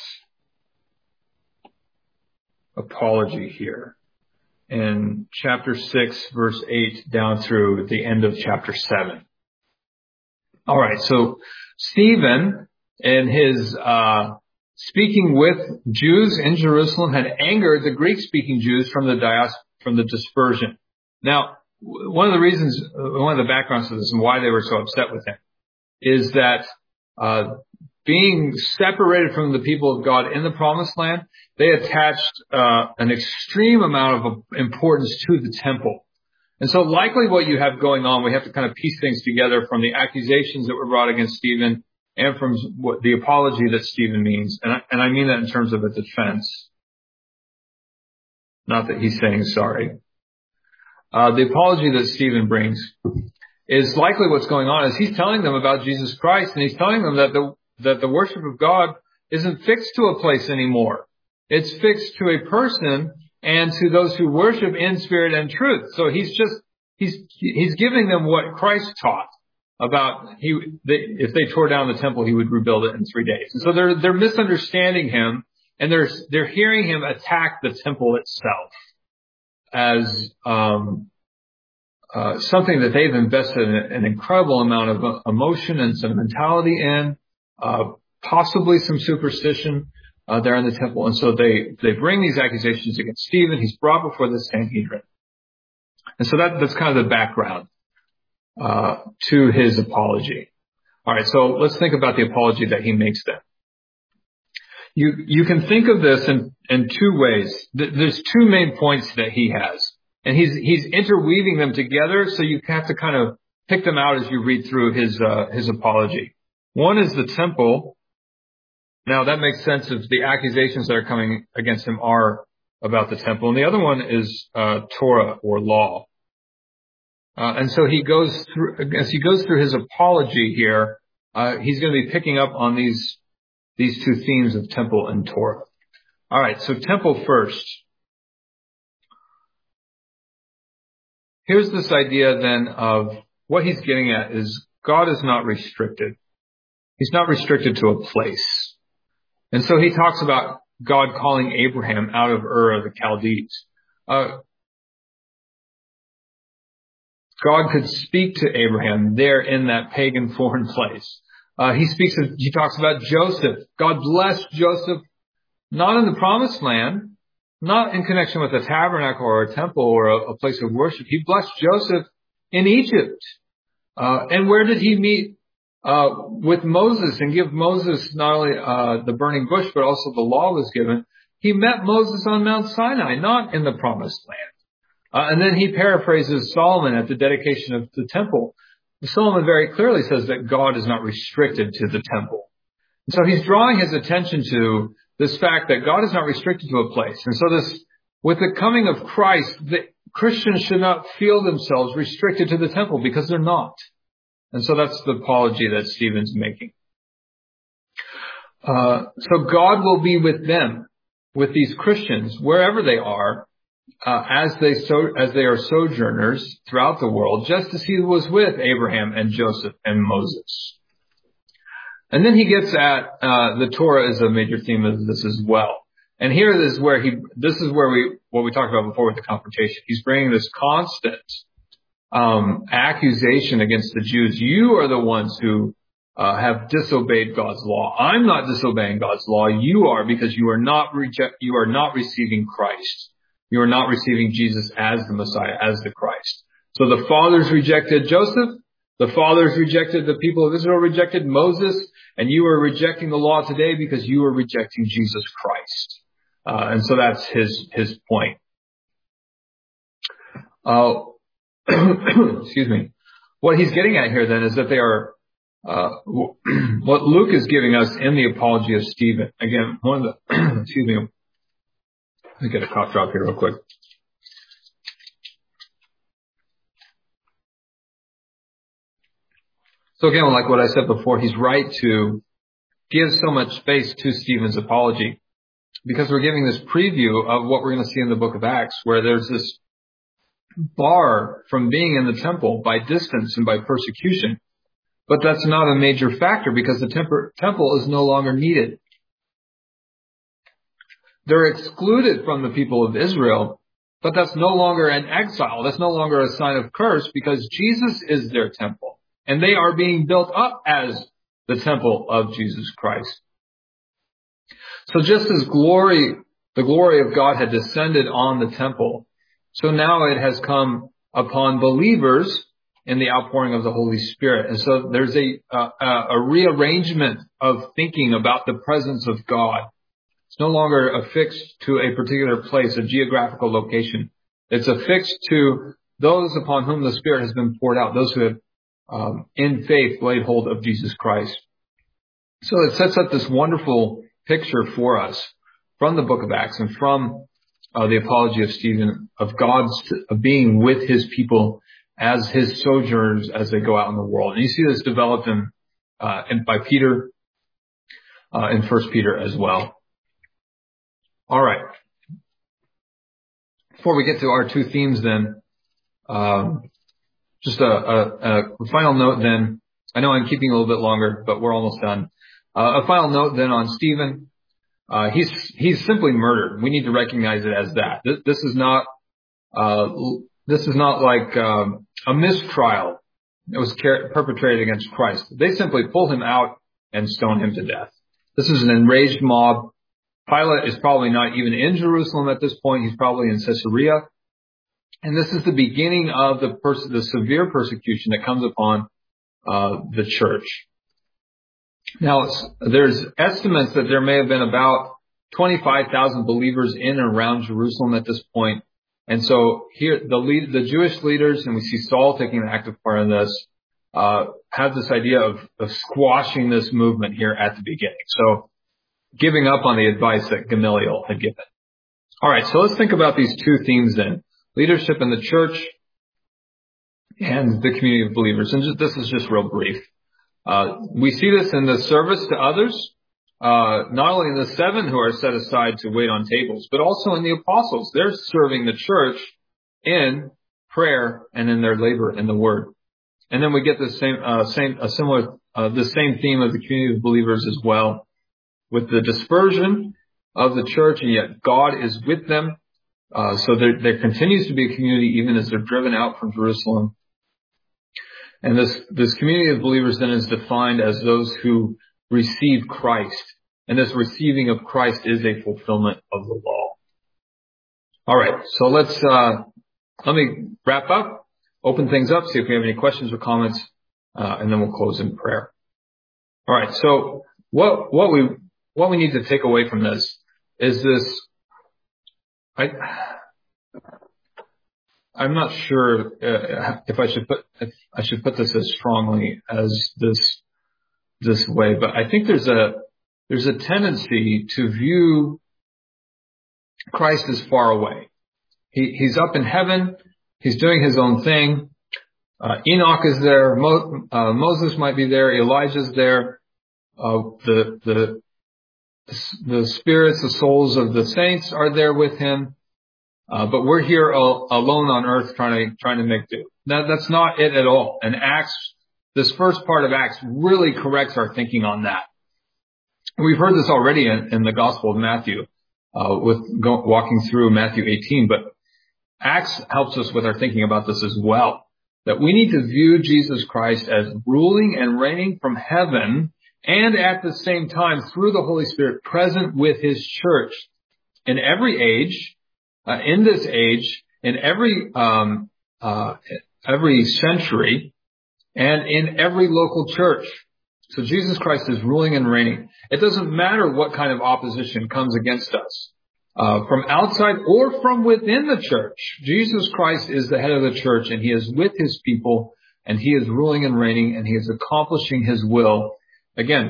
apology here in chapter six, verse eight, down through the end of chapter seven. All right, so Stephen, in his uh speaking with Jews in Jerusalem, had angered the Greek-speaking Jews from the dias- from the dispersion. Now, one of the reasons, one of the backgrounds to this and why they were so upset with him is that uh being separated from the people of God in the Promised Land, they attached uh an extreme amount of importance to the temple. And so likely what you have going on, we have to kind of piece things together from the accusations that were brought against Stephen and from what the apology that Stephen means. And I, and I mean that in terms of a defense. Not that he's saying sorry. Uh, the apology that Stephen brings is likely what's going on is he's telling them about Jesus Christ, and he's telling them that the, that the worship of God isn't fixed to a place anymore. It's fixed to a person and to those who worship in spirit and truth. So he's just, he's, he's giving them what Christ taught about he, they, if they tore down the temple, he would rebuild it in three days. And so they're, they're misunderstanding him and they're they're hearing him attack the temple itself as um, uh, something that they've invested in an incredible amount of emotion and sentimentality in, uh, possibly some superstition uh, there in the temple. And so they they bring these accusations against Stephen. He's brought before the Sanhedrin, and so that that's kind of the background uh, to his apology. All right, so let's think about the apology that he makes then. You you can think of this in, in two ways. There's two main points that he has, and he's he's interweaving them together, so you have to kind of pick them out as you read through his uh, his apology. One is the temple. Now that makes sense if the accusations that are coming against him are about the temple, and the other one is uh, Torah or law. Uh, and so he goes through, as he goes through his apology here, uh, he's going to be picking up on these, these two themes of temple and Torah. All right. So temple first. Here's this idea then of what he's getting at is God is not restricted. He's not restricted to a place. And so he talks about God calling Abraham out of Ur of the Chaldees. Uh, God could speak to Abraham there in that pagan foreign place. Uh, he speaks of, he talks about Joseph. God blessed Joseph not in the promised land, not in connection with a tabernacle or a temple or a, a place of worship. He blessed Joseph in Egypt. Uh, and where did he meet uh, with Moses and give Moses not only uh, the burning bush, but also the law was given? He met Moses on Mount Sinai, not in the promised land. Uh, and then he paraphrases Solomon at the dedication of the temple. Solomon very clearly says that God is not restricted to the temple. And so he's drawing his attention to this fact that God is not restricted to a place. And so this, with the coming of Christ, the Christians should not feel themselves restricted to the temple because they're not. And so that's the apology that Stephen's making. Uh, so God will be with them, with these Christians, wherever they are, Uh, as they so as they are sojourners throughout the world, just as he was with Abraham and Joseph and Moses. And then he gets at uh, the Torah is a major theme of this as well. And here is where he this is where we what we talked about before with the confrontation. He's bringing this constant um, accusation against the Jews. You are the ones who uh, have disobeyed God's law. I'm not disobeying God's law. You are, because you are not reject you are not receiving Christ. You are not receiving Jesus as the Messiah, as the Christ. So the fathers rejected Joseph. The fathers rejected, the people of Israel rejected Moses. And you are rejecting the law today because you are rejecting Jesus Christ. Uh, and so that's his, his point. Uh, excuse me. What he's getting at here then is that they are, uh, what Luke is giving us in the apology of Stephen. Again, one of the, excuse me. Let me get a cough drop here real quick. So again, like what I said before, he's right to give so much space to Stephen's apology because we're giving this preview of what we're going to see in the book of Acts, where there's this bar from being in the temple by distance and by persecution. But that's not a major factor because the temp- temple is no longer needed. They're excluded from the people of Israel, but that's no longer an exile. That's no longer a sign of curse because Jesus is their temple. And they are being built up as the temple of Jesus Christ. So just as glory, the glory of God had descended on the temple, so now it has come upon believers in the outpouring of the Holy Spirit. And so there's a, a, a rearrangement of thinking about the presence of God. It's no longer affixed to a particular place, a geographical location. It's affixed to those upon whom the Spirit has been poured out, those who have um, in faith laid hold of Jesus Christ. So it sets up this wonderful picture for us from the book of Acts and from uh, the apology of Stephen of God's of being with his people as his sojourners as they go out in the world. And you see this developed in, uh, in by Peter uh, in First Peter as well. All right. Before we get to our two themes then, um, just a, a, a final note then. I know I'm keeping a little bit longer, but we're almost done. Uh, a final note then on Stephen. Uh, he's, he's simply murdered. We need to recognize it as that. This, this is not, uh, this is not like, um, a mistrial that was car- perpetrated against Christ. They simply pull him out and stone him to death. This is an enraged mob. Pilate is probably not even in Jerusalem at this point. He's probably in Caesarea. And this is the beginning of the pers- the severe persecution that comes upon uh, the church. Now, there's estimates that there may have been about twenty-five thousand believers in and around Jerusalem at this point. And so here, the lead, the Jewish leaders, and we see Saul taking an active part in this, uh, have this idea of, of squashing this movement here at the beginning. So giving up on the advice that Gamaliel had given. All right, so let's think about these two themes then. Leadership in the church and the community of believers. And just, this is just real brief. Uh, we see this in the service to others, uh, not only in the seven who are set aside to wait on tables, but also in the apostles. They're serving the church in prayer and in their labor in the word. And then we get the same, uh, same, a similar, uh, the same theme of the community of believers as well, with the dispersion of the church, and yet God is with them. Uh, so there, there continues to be a community even as they're driven out from Jerusalem. And this, this community of believers then is defined as those who receive Christ. And this receiving of Christ is a fulfillment of the law. All right. So let's, uh, let me wrap up, open things up, see if we have any questions or comments, uh, and then we'll close in prayer. All right. So what, what we, what we need to take away from this is this, I, I'm not sure uh, if I should put if I should put this as strongly as this this way, but I think there's a there's a tendency to view Christ as far away. He he's up in heaven, he's doing his own thing. Uh, Enoch is there, Mo, uh, Moses might be there, Elijah's there. Uh, the the the spirits, the souls of the saints are there with him. Uh, but we're here al- alone on earth trying to, trying to make do. That, that's not it at all. And Acts, this first part of Acts really corrects our thinking on that. We've heard this already in, in the Gospel of Matthew, uh, with go, walking through Matthew eighteen, but Acts helps us with our thinking about this as well. That we need to view Jesus Christ as ruling and reigning from heaven, and at the same time, through the Holy Spirit, present with his church in every age, Uh, in this age, in every um, uh, every century, and in every local church. So Jesus Christ is ruling and reigning. It doesn't matter what kind of opposition comes against us, uh, from outside or from within the church. Jesus Christ is the head of the church, and he is with his people, and he is ruling and reigning, and he is accomplishing his will. Again,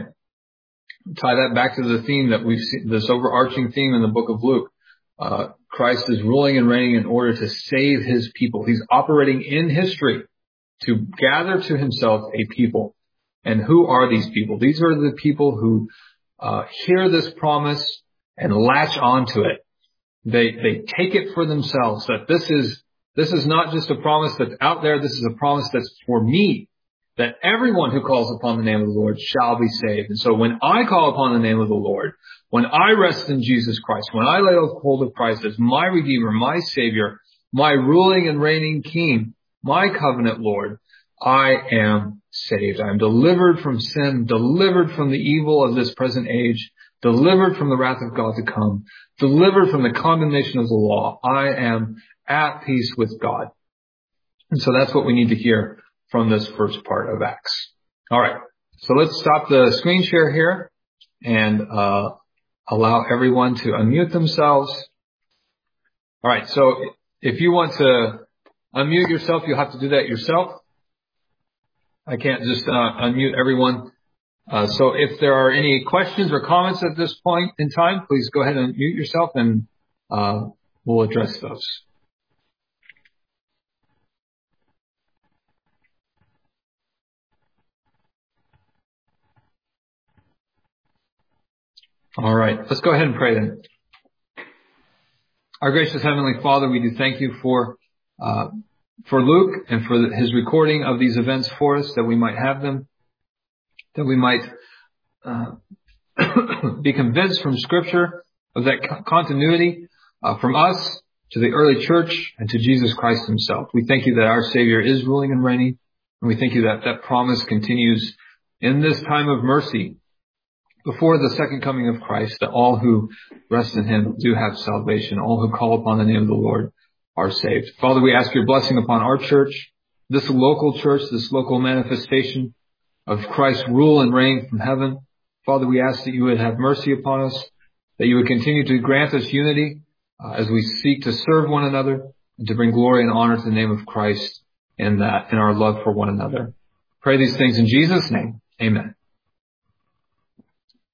tie that back to the theme that we've seen, this overarching theme in the book of Luke. Uh, Christ is ruling and reigning in order to save his people. He's operating in history to gather to himself a people. And who are these people? These are the people who uh, hear this promise and latch onto it. They they take it for themselves, that this is this is not just a promise that's out there. This is a promise that's for me, that everyone who calls upon the name of the Lord shall be saved. And so when I call upon the name of the Lord, when I rest in Jesus Christ, when I lay hold of Christ as my Redeemer, my Savior, my ruling and reigning King, my covenant Lord, I am saved. I am delivered from sin, delivered from the evil of this present age, delivered from the wrath of God to come, delivered from the condemnation of the law. I am at peace with God. And so that's what we need to hear from this first part of Acts. All right. So let's stop the screen share here and, uh, allow everyone to unmute themselves. All right. So if you want to unmute yourself, you'll have to do that yourself. I can't just, uh, unmute everyone. Uh, so if there are any questions or comments at this point in time, please go ahead and mute yourself and, uh, we'll address those. All right. Let's go ahead and pray then. Our gracious Heavenly Father, we do thank you for, uh, for Luke and for his recording of these events for us, that we might have them, that we might, uh, be convinced from Scripture of that co- continuity uh, from us to the early church and to Jesus Christ himself. We thank you that our Savior is ruling and reigning, and we thank you that that promise continues in this time of mercy before the second coming of Christ, that all who rest in him do have salvation. All who call upon the name of the Lord are saved. Father, we ask your blessing upon our church, this local church, this local manifestation of Christ's rule and reign from heaven. Father, we ask that you would have mercy upon us, that you would continue to grant us unity uh, as we seek to serve one another and to bring glory and honor to the name of Christ in that, in our love for one another. Pray these things in Jesus' name. Amen.